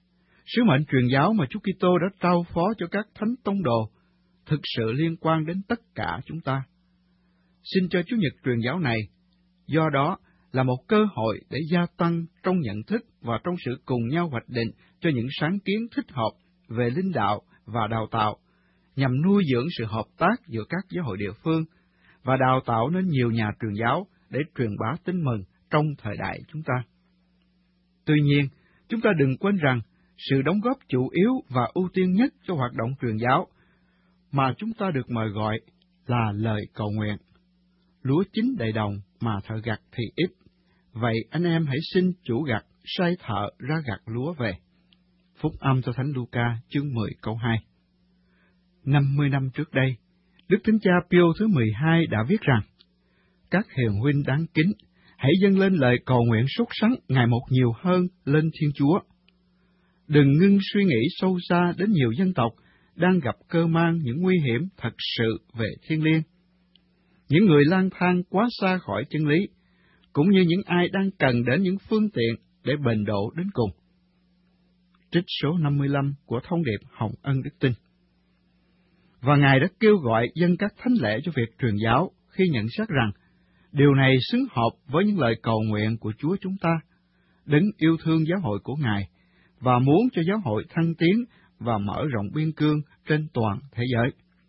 Sứ mệnh truyền giáo mà Chúa Kitô đã trao phó cho các thánh tông đồ thực sự liên quan đến tất cả chúng ta. Xin cho Chủ nhật truyền giáo này, do đó, là một cơ hội để gia tăng trong nhận thức và trong sự cùng nhau hoạch định cho những sáng kiến thích hợp về linh đạo và đào tạo, nhằm nuôi dưỡng sự hợp tác giữa các giáo hội địa phương và đào tạo nên nhiều nhà truyền giáo để truyền bá tin mừng trong thời đại chúng ta. Tuy nhiên, chúng ta đừng quên rằng sự đóng góp chủ yếu và ưu tiên nhất cho hoạt động truyền giáo mà chúng ta được mời gọi là lời cầu nguyện. Lúa chín đầy đồng mà thợ gặt thì ít, vậy anh em hãy xin chủ gặt sai thợ ra gặt lúa về. Phúc âm cho Thánh Luca chương mười câu hai. Năm mươi năm trước đây, Đức Thánh Cha Pio thứ mười hai đã viết rằng, các hiền huynh đáng kính, hãy dâng lên lời cầu nguyện sốt sắng ngày một nhiều hơn lên Thiên Chúa. Đừng ngưng suy nghĩ sâu xa đến nhiều dân tộc đang gặp cơ man những nguy hiểm thật sự về thiêng liêng. Những người lang thang quá xa khỏi chân lý, cũng như những ai đang cần đến những phương tiện để bền độ đến cùng. Trích số năm mươi lăm của thông điệp Hồng Ân Đức Tin. Và Ngài đã kêu gọi dân các thánh lễ cho việc truyền giáo khi nhận xét rằng, điều này xứng hợp với những lời cầu nguyện của Chúa chúng ta, đấng yêu thương giáo hội của Ngài, và muốn cho giáo hội thăng tiến và mở rộng biên cương trên toàn thế giới.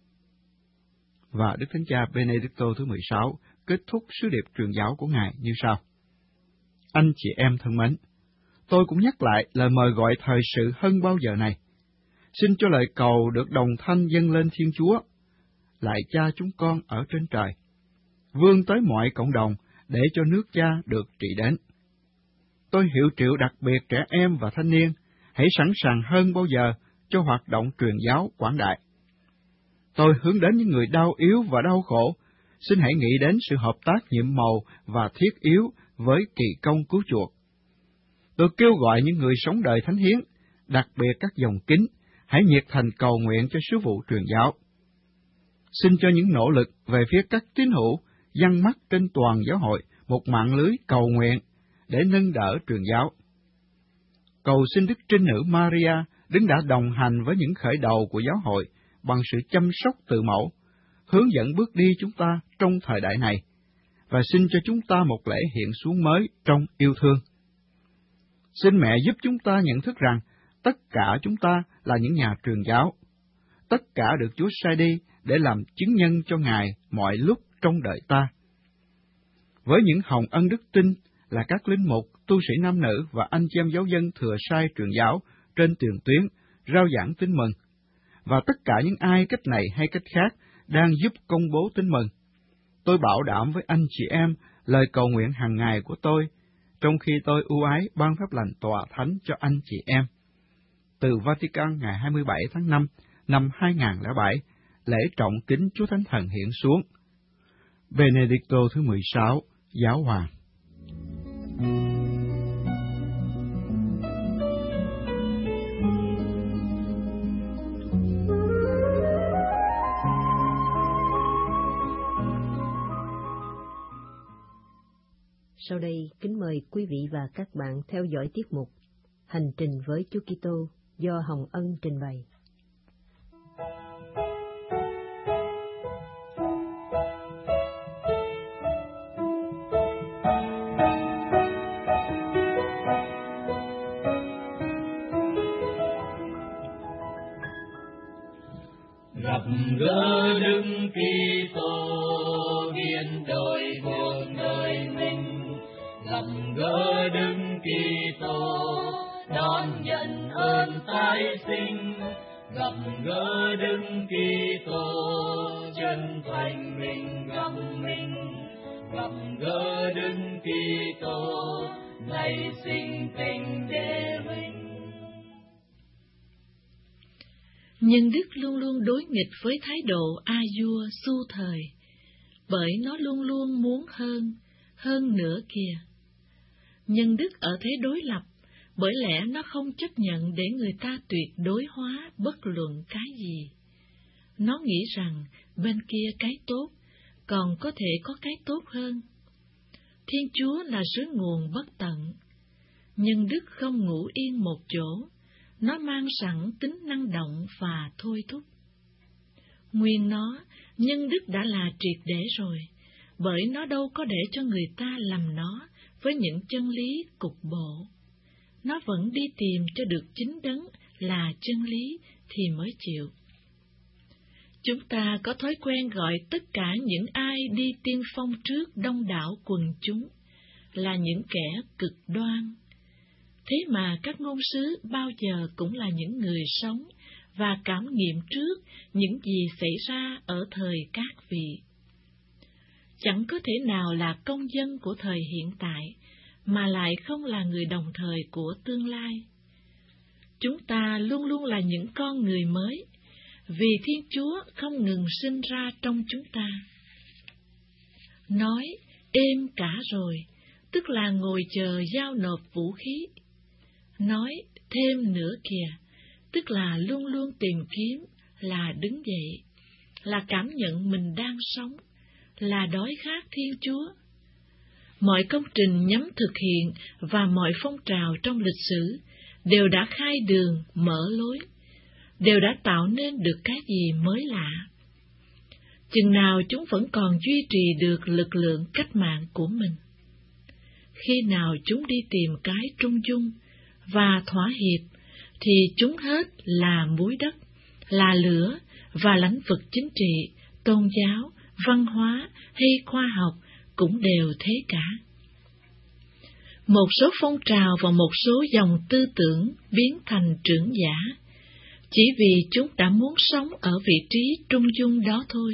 Và Đức Thánh Cha Benedicto thứ mười sáu kết thúc sứ điệp truyền giáo của Ngài như sau. Anh chị em thân mến, tôi cũng nhắc lại lời mời gọi thời sự hơn bao giờ này. Xin cho lời cầu được đồng thanh dâng lên Thiên Chúa, lại Cha chúng con ở trên trời, vươn tới mọi cộng đồng để cho nước Cha được trị đến. Tôi hiệu triệu đặc biệt trẻ em và thanh niên, hãy sẵn sàng hơn bao giờ cho hoạt động truyền giáo quảng đại. Tôi hướng đến những người đau yếu và đau khổ, xin hãy nghĩ đến sự hợp tác nhiệm màu và thiết yếu với kỳ công cứu chuộc. Tôi kêu gọi những người sống đời thánh hiến, đặc biệt các dòng kính, hãy nhiệt thành cầu nguyện cho sứ vụ truyền giáo. Xin cho những nỗ lực về phía các tín hữu giăng mắt trên toàn giáo hội một mạng lưới cầu nguyện để nâng đỡ truyền giáo. Cầu xin Đức Trinh Nữ Maria đứng đã đồng hành với những khởi đầu của giáo hội bằng sự chăm sóc từ mẫu, hướng dẫn bước đi chúng ta trong thời đại này, và xin cho chúng ta một lễ hiện xuống mới trong yêu thương. Xin Mẹ giúp chúng ta nhận thức rằng tất cả chúng ta là những nhà truyền giáo, tất cả được Chúa sai đi để làm chứng nhân cho Ngài mọi lúc trong đời ta. Với những hồng ân đức tin là các linh mục, tu sĩ nam nữ và anh chị em giáo dân thừa sai truyền giáo trên tiền tuyến, rao giảng tin mừng, và tất cả những ai cách này hay cách khác đang giúp công bố tin mừng, tôi bảo đảm với anh chị em lời cầu nguyện hàng ngày của tôi, trong khi tôi ưu ái ban phép lành tòa thánh cho anh chị em. Từ Vatican ngày hai mươi bảy tháng năm năm hai nghìn không trăm lẻ bảy, lễ trọng kính Chúa Thánh Thần hiện xuống. Benedicto thứ mười sáu, Giáo hoàng. Sau đây, kính mời quý vị và các bạn theo dõi tiết mục Hành trình với Chúa Kitô do Hồng Ân trình bày. Gặp gỡ Đức Kitô biến đổi cuộc đời mình, gặp gỡ Đức Kitô đón nhận ơn tái sinh, gặp gỡ Đức Kitô chân thành mình gặp mình, gặp gỡ Đức Kitô ngày sinh tình để mình. Nhưng Đức luôn luôn đối nghịch với thái độ a vua xu thời, bởi nó luôn luôn muốn hơn, hơn nữa kìa. Nhân Đức ở thế đối lập, bởi lẽ nó không chấp nhận để người ta tuyệt đối hóa bất luận cái gì. Nó nghĩ rằng bên kia cái tốt, còn có thể có cái tốt hơn. Thiên Chúa là suối nguồn bất tận. Nhân Đức không ngủ yên một chỗ, nó mang sẵn tính năng động và thôi thúc. Nguyên nó, nhân đức đã là triệt để rồi, bởi nó đâu có để cho người ta lầm nó với những chân lý cục bộ. Nó vẫn đi tìm cho được chính đấng là chân lý thì mới chịu. Chúng ta có thói quen gọi tất cả những ai đi tiên phong trước đông đảo quần chúng là những kẻ cực đoan. Thế mà các ngôn sứ bao giờ cũng là những người sống và cảm nghiệm trước những gì xảy ra ở thời các vị. Chẳng có thể nào là công dân của thời hiện tại mà lại không là người đồng thời của tương lai. Chúng ta luôn luôn là những con người mới, vì Thiên Chúa không ngừng sinh ra trong chúng ta. Nói êm cả rồi, tức là ngồi chờ giao nộp vũ khí. Nói thêm nữa kìa, tức là luôn luôn tìm kiếm, là đứng dậy, là cảm nhận mình đang sống, là đói khát Thiên Chúa. Mọi công trình nhắm thực hiện và mọi phong trào trong lịch sử đều đã khai đường, mở lối, đều đã tạo nên được cái gì mới lạ. Chừng nào chúng vẫn còn duy trì được lực lượng cách mạng của mình. Khi nào chúng đi tìm cái trung dung và thỏa hiệp, thì chúng hết là muối đất, là lửa và lĩnh vực chính trị, tôn giáo, văn hóa hay khoa học cũng đều thế cả. Một số phong trào và một số dòng tư tưởng biến thành trưởng giả, chỉ vì chúng đã muốn sống ở vị trí trung dung đó thôi.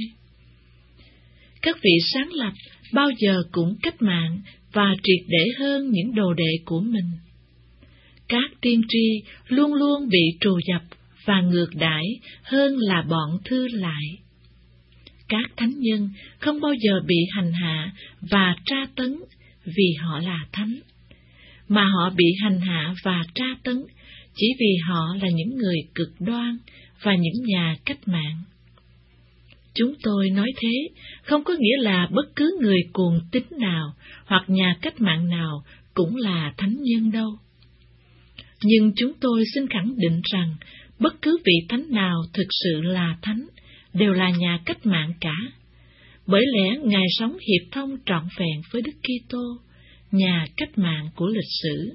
Các vị sáng lập bao giờ cũng cách mạng và triệt để hơn những đồ đệ của mình. Các tiên tri luôn luôn bị trù dập và ngược đãi hơn là bọn thư lại. Các thánh nhân không bao giờ bị hành hạ và tra tấn vì họ là thánh, mà họ bị hành hạ và tra tấn chỉ vì họ là những người cực đoan và những nhà cách mạng. Chúng tôi nói thế không có nghĩa là bất cứ người cuồng tín nào hoặc nhà cách mạng nào cũng là thánh nhân đâu. Nhưng chúng tôi xin khẳng định rằng bất cứ vị thánh nào thực sự là thánh đều là nhà cách mạng cả, bởi lẽ Ngài sống hiệp thông trọn vẹn với Đức Kitô, nhà cách mạng của lịch sử.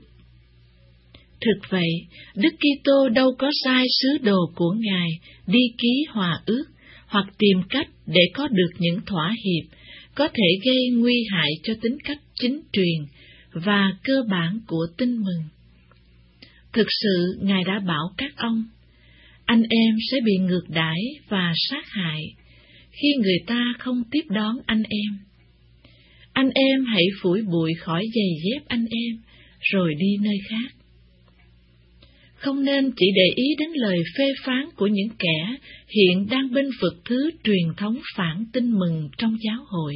Thực vậy, Đức Kitô đâu có sai sứ đồ của Ngài đi ký hòa ước hoặc tìm cách để có được những thỏa hiệp có thể gây nguy hại cho tính cách chính truyền và cơ bản của tin mừng. Thực sự, Ngài đã bảo các ông, anh em sẽ bị ngược đãi và sát hại khi người ta không tiếp đón anh em. Anh em hãy phủi bụi khỏi giày dép anh em, rồi đi nơi khác. Không nên chỉ để ý đến lời phê phán của những kẻ hiện đang bênh vực thứ truyền thống phản tin mừng trong giáo hội.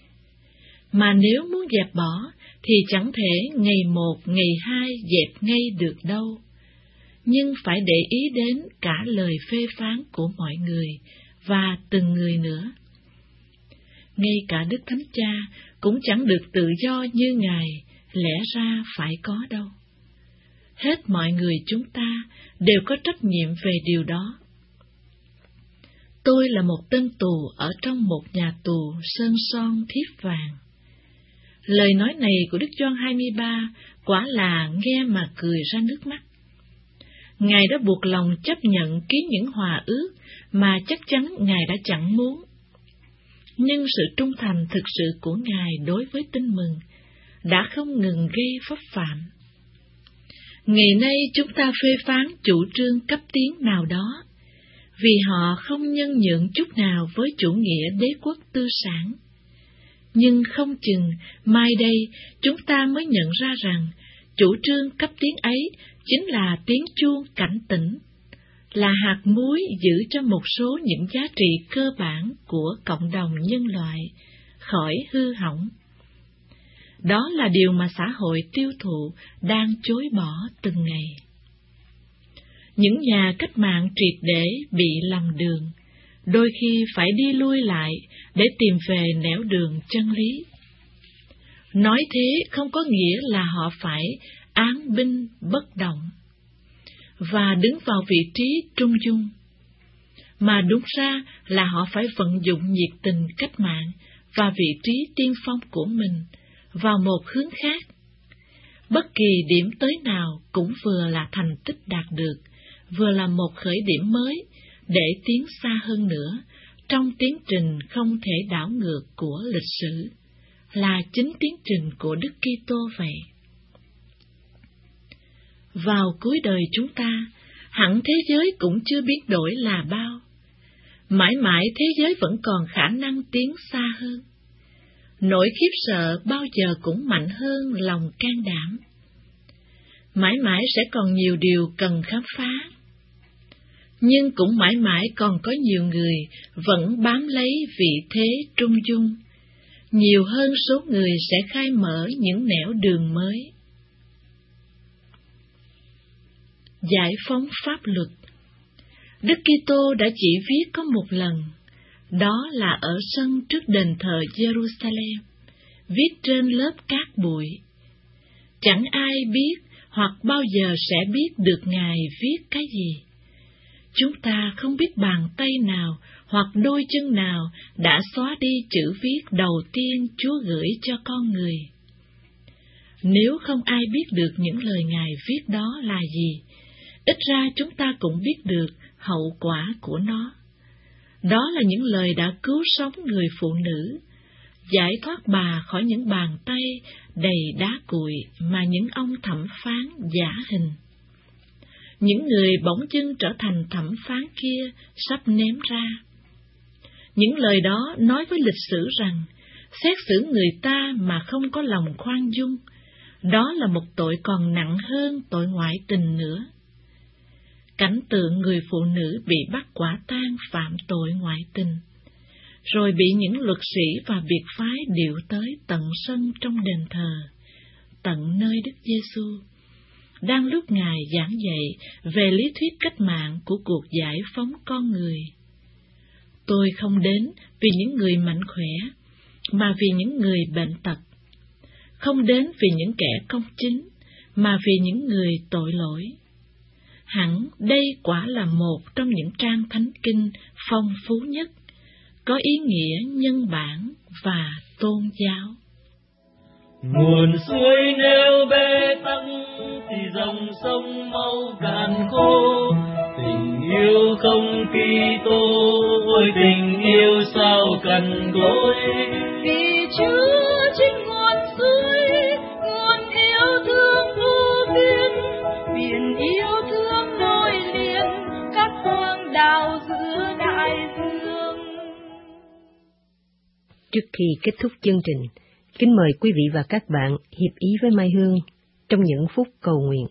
Mà nếu muốn dẹp bỏ, thì chẳng thể ngày một, ngày hai dẹp ngay được đâu. Nhưng phải để ý đến cả lời phê phán của mọi người và từng người nữa. Ngay cả Đức Thánh Cha cũng chẳng được tự do như Ngài lẽ ra phải có đâu. Hết mọi người chúng ta đều có trách nhiệm về điều đó. Tôi là một tên tù ở trong một nhà tù sơn son thiếp vàng. Lời nói này của Đức Gioan hai mươi ba quả là nghe mà cười ra nước mắt. Ngài đã buộc lòng chấp nhận ký những hòa ước mà chắc chắn Ngài đã chẳng muốn. Nhưng sự trung thành thực sự của Ngài đối với tin mừng đã không ngừng gây pháp phạm. Ngày nay chúng ta phê phán chủ trương cấp tiến nào đó, vì họ không nhân nhượng chút nào với chủ nghĩa đế quốc tư sản. Nhưng không chừng mai đây chúng ta mới nhận ra rằng chủ trương cấp tiến ấy chính là tiếng chuông cảnh tỉnh, là hạt muối giữ cho một số những giá trị cơ bản của cộng đồng nhân loại khỏi hư hỏng. Đó là điều mà xã hội tiêu thụ đang chối bỏ từng ngày. Những nhà cách mạng triệt để bị lầm đường, đôi khi phải đi lui lại để tìm về nẻo đường chân lý. Nói thế không có nghĩa là họ phải án binh bất động. và đứng vào vị trí trung dung, mà đúng ra là họ phải vận dụng nhiệt tình cách mạng và vị trí tiên phong của mình vào một hướng khác. Bất kỳ điểm tới nào cũng vừa là thành tích đạt được, vừa là một khởi điểm mới để tiến xa hơn nữa trong tiến trình không thể đảo ngược của lịch sử, là chính tiến trình của Đức Kitô vậy. Vào cuối đời chúng ta, hẳn thế giới cũng chưa biến đổi là bao. Mãi mãi thế giới vẫn còn khả năng tiến xa hơn. Nỗi khiếp sợ bao giờ cũng mạnh hơn lòng can đảm. Mãi mãi sẽ còn nhiều điều cần khám phá. Nhưng cũng mãi mãi còn có nhiều người vẫn bám lấy vị thế trung dung. Nhiều hơn số người sẽ khai mở những nẻo đường mới. Giải phóng pháp luật. Đức Kitô đã chỉ viết có một lần, đó là ở sân trước đền thờ Jerusalem, viết trên lớp cát bụi. Chẳng ai biết hoặc bao giờ sẽ biết được Ngài viết cái gì. Chúng ta không biết bàn tay nào hoặc đôi chân nào đã xóa đi chữ viết đầu tiên Chúa gửi cho con người. Nếu không ai biết được những lời Ngài viết đó là gì, ít ra chúng ta cũng biết được hậu quả của nó. Đó là những lời đã cứu sống người phụ nữ, giải thoát bà khỏi những bàn tay đầy đá cuội mà những ông thẩm phán giả hình. Những người bỗng dưng trở thành thẩm phán kia sắp ném ra. Những lời đó nói với lịch sử rằng, xét xử người ta mà không có lòng khoan dung, đó là một tội còn nặng hơn tội ngoại tình nữa. Cảnh tượng người phụ nữ bị bắt quả tang phạm tội ngoại tình, rồi bị những luật sĩ và biệt phái điệu tới tận sân trong đền thờ, tận nơi Đức Giêsu, đang lúc Ngài giảng dạy về lý thuyết cách mạng của cuộc giải phóng con người. Tôi không đến vì những người mạnh khỏe, mà vì những người bệnh tật, không đến vì những kẻ công chính, mà vì những người tội lỗi. Hẳn đây quả là một trong những trang thánh kinh phong phú nhất, có ý nghĩa nhân bản và tôn giáo. Nguồn suối nếu bê tắc thì dòng sông mau cạn khô. Tình yêu không Kitô, ôi tình yêu sao cằn cỗi. Vì Chúa chính nguồn suối, nguồn yêu thương vô biên, biển yêu thương nối liền các hoang đảo giữa đại dương. Trước khi kết thúc chương trình, kính mời quý vị và các bạn hiệp ý với Mai Hương trong những phút cầu nguyện.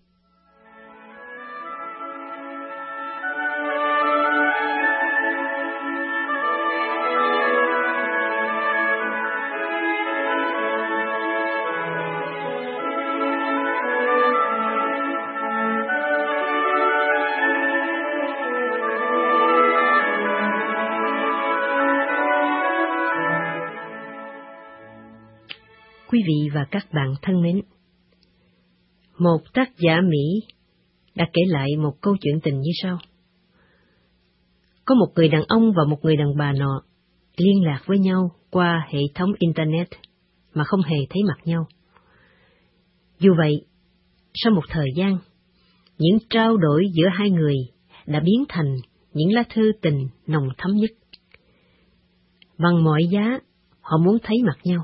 Quý vị và các bạn thân mến, một tác giả Mỹ đã kể lại một câu chuyện tình như sau. Có một người đàn ông và một người đàn bà nọ liên lạc với nhau qua hệ thống Internet mà không hề thấy mặt nhau. Dù vậy, sau một thời gian, những trao đổi giữa hai người đã biến thành những lá thư tình nồng thắm nhất. Bằng mọi giá, họ muốn thấy mặt nhau.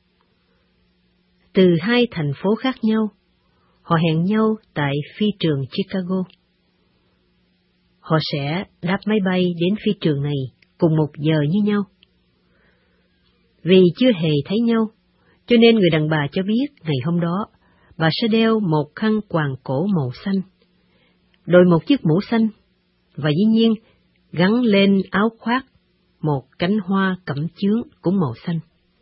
Từ hai thành phố khác nhau, họ hẹn nhau tại phi trường Chicago. Họ sẽ đáp máy bay đến phi trường này cùng một giờ như nhau. Vì chưa hề thấy nhau, cho nên người đàn bà cho biết ngày hôm đó bà sẽ đeo một khăn quàng cổ màu xanh, đội một chiếc mũ xanh, và dĩ nhiên gắn lên áo khoác một cánh hoa cẩm chướng cũng màu xanh.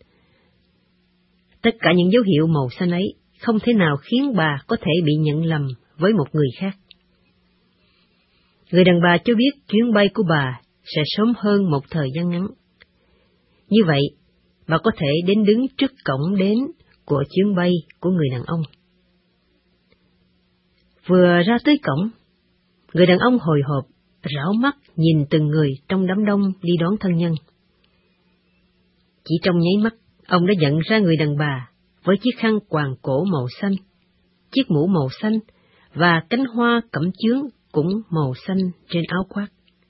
Tất cả những dấu hiệu màu xanh ấy không thể nào khiến bà có thể bị nhận lầm với một người khác. Người đàn bà cho biết chuyến bay của bà sẽ sớm hơn một thời gian ngắn. Như vậy, bà có thể đến đứng trước cổng đến của chuyến bay của người đàn ông. Vừa ra tới cổng, Người đàn ông hồi hộp, rảo mắt nhìn từng người trong đám đông đi đón thân nhân. Chỉ trong nháy mắt, ông đã nhận ra người đàn bà với chiếc khăn quàng cổ màu xanh, chiếc mũ màu xanh và cánh hoa cẩm chướng cũng màu xanh trên áo khoác.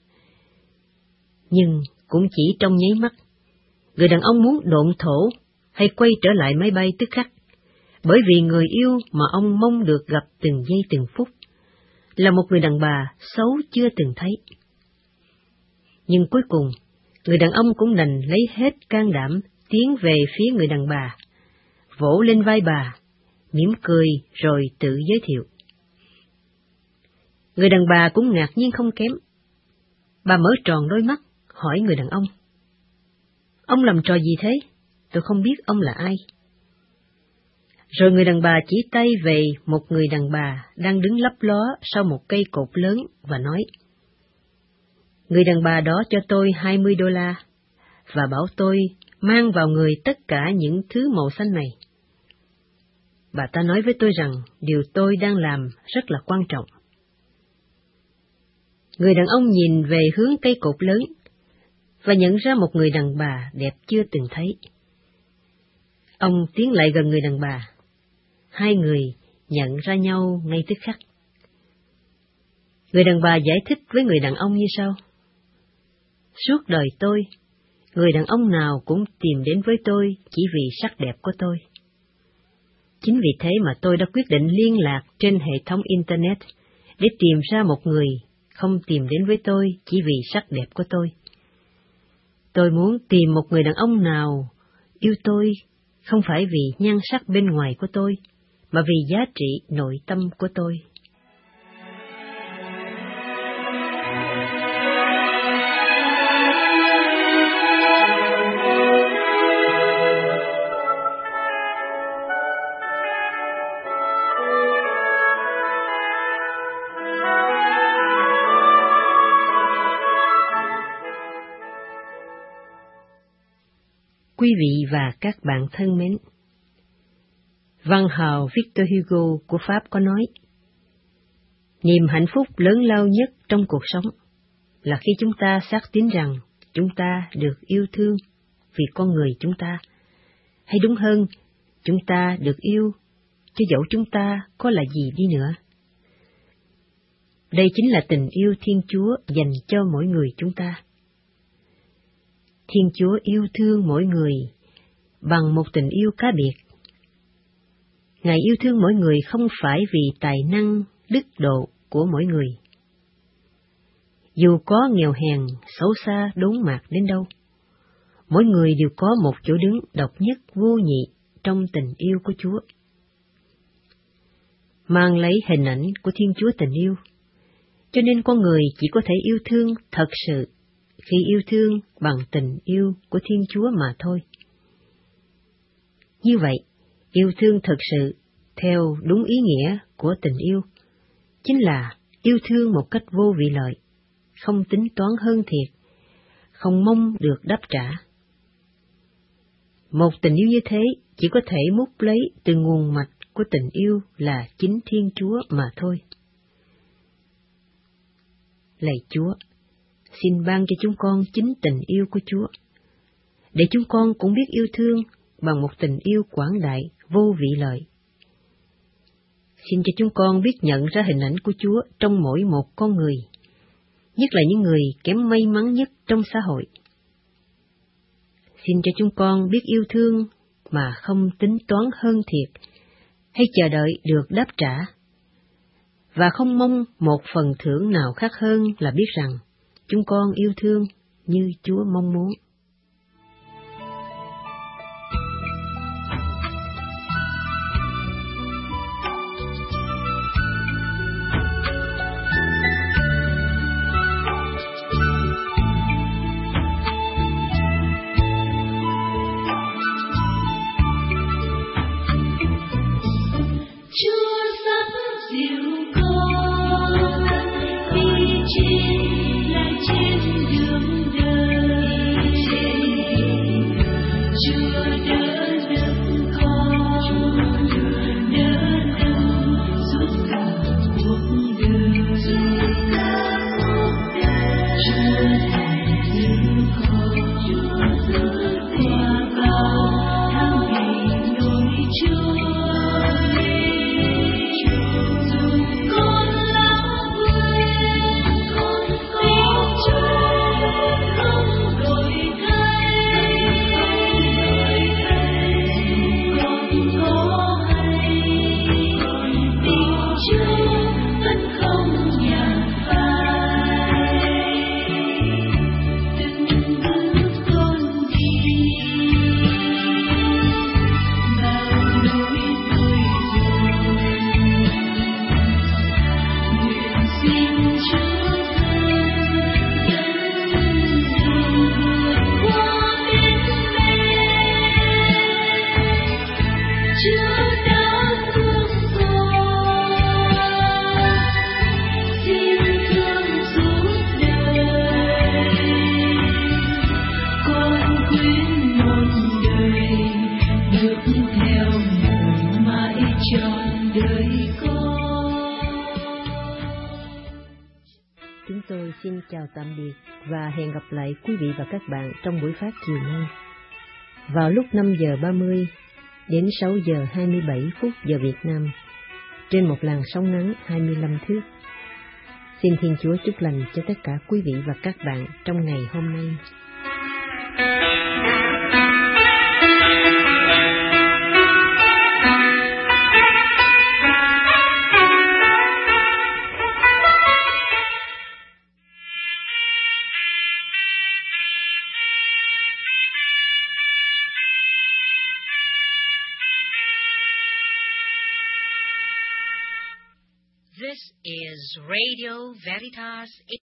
Nhưng cũng chỉ trong nháy mắt, người đàn ông muốn độn thổ hay quay trở lại máy bay tức khắc, bởi vì người yêu mà ông mong được gặp từng giây từng phút là một người đàn bà xấu chưa từng thấy. Nhưng cuối cùng, người đàn ông cũng đành lấy hết can đảm tiến về phía người đàn bà, vỗ lên vai bà, mỉm cười rồi tự giới thiệu. Người đàn bà cũng ngạc nhiên không kém. Bà mở tròn đôi mắt, hỏi người đàn ông. Ông làm trò gì thế? Tôi không biết ông là ai. Rồi người đàn bà chỉ tay về một người đàn bà đang đứng lấp ló sau một cây cột lớn và nói. Người đàn bà đó cho tôi hai mươi đô la và bảo tôi mang vào người tất cả những thứ màu xanh này. Bà ta nói với tôi rằng điều tôi đang làm rất là quan trọng. Người đàn ông nhìn về hướng cây cột lớn và nhận ra một người đàn bà đẹp chưa từng thấy. Ông tiến lại gần người đàn bà. Hai người nhận ra nhau ngay tức khắc. Người đàn bà giải thích với người đàn ông như sau. Suốt đời tôi, người đàn ông nào cũng tìm đến với tôi chỉ vì sắc đẹp của tôi. Chính vì thế mà tôi đã quyết định liên lạc trên hệ thống Internet để tìm ra một người không tìm đến với tôi chỉ vì sắc đẹp của tôi. Tôi muốn tìm một người đàn ông nào yêu tôi không phải vì nhan sắc bên ngoài của tôi, mà vì giá trị nội tâm của tôi. Quý vị và các bạn thân mến, văn hào Victor Hugo của Pháp có nói, niềm hạnh phúc lớn lao nhất trong cuộc sống là khi chúng ta xác tín rằng chúng ta được yêu thương vì con người chúng ta, hay đúng hơn, chúng ta được yêu cho dẫu chúng ta có là gì đi nữa. Đây chính là tình yêu Thiên Chúa dành cho mỗi người chúng ta. Thiên Chúa yêu thương mỗi người bằng một tình yêu cá biệt. Ngài yêu thương mỗi người không phải vì tài năng, đức độ của mỗi người. Dù có nghèo hèn, xấu xa, đốn mạt đến đâu, mỗi người đều có một chỗ đứng độc nhất vô nhị trong tình yêu của Chúa. Mang lấy hình ảnh của Thiên Chúa tình yêu, cho nên con người chỉ có thể yêu thương thật sự khi yêu thương bằng tình yêu của Thiên Chúa mà thôi. Như vậy, yêu thương thật sự, theo đúng ý nghĩa của tình yêu, chính là yêu thương một cách vô vị lợi, không tính toán hơn thiệt, không mong được đáp trả. Một tình yêu như thế chỉ có thể mút lấy từ nguồn mạch của tình yêu là chính Thiên Chúa mà thôi. Lạy Chúa, xin ban cho chúng con chính tình yêu của Chúa, để chúng con cũng biết yêu thương bằng một tình yêu quảng đại, vô vị lợi. Xin cho chúng con biết nhận ra hình ảnh của Chúa trong mỗi một con người, nhất là những người kém may mắn nhất trong xã hội. Xin cho chúng con biết yêu thương mà không tính toán hơn thiệt, hay chờ đợi được đáp trả, và không mong một phần thưởng nào khác hơn là biết rằng chúng con yêu thương như Chúa mong muốn. Trên đường đời chúng tôi xin chào tạm biệt và hẹn gặp lại quý vị và các bạn trong buổi phát chiều nay vào lúc năm giờ ba mươi đến sáu giờ hai mươi bảy phút giờ Việt Nam trên một làn sóng ngắn hai mươi lăm thước. Xin Thiên Chúa chúc lành cho tất cả quý vị và các bạn trong ngày hôm nay. This is Radio Veritas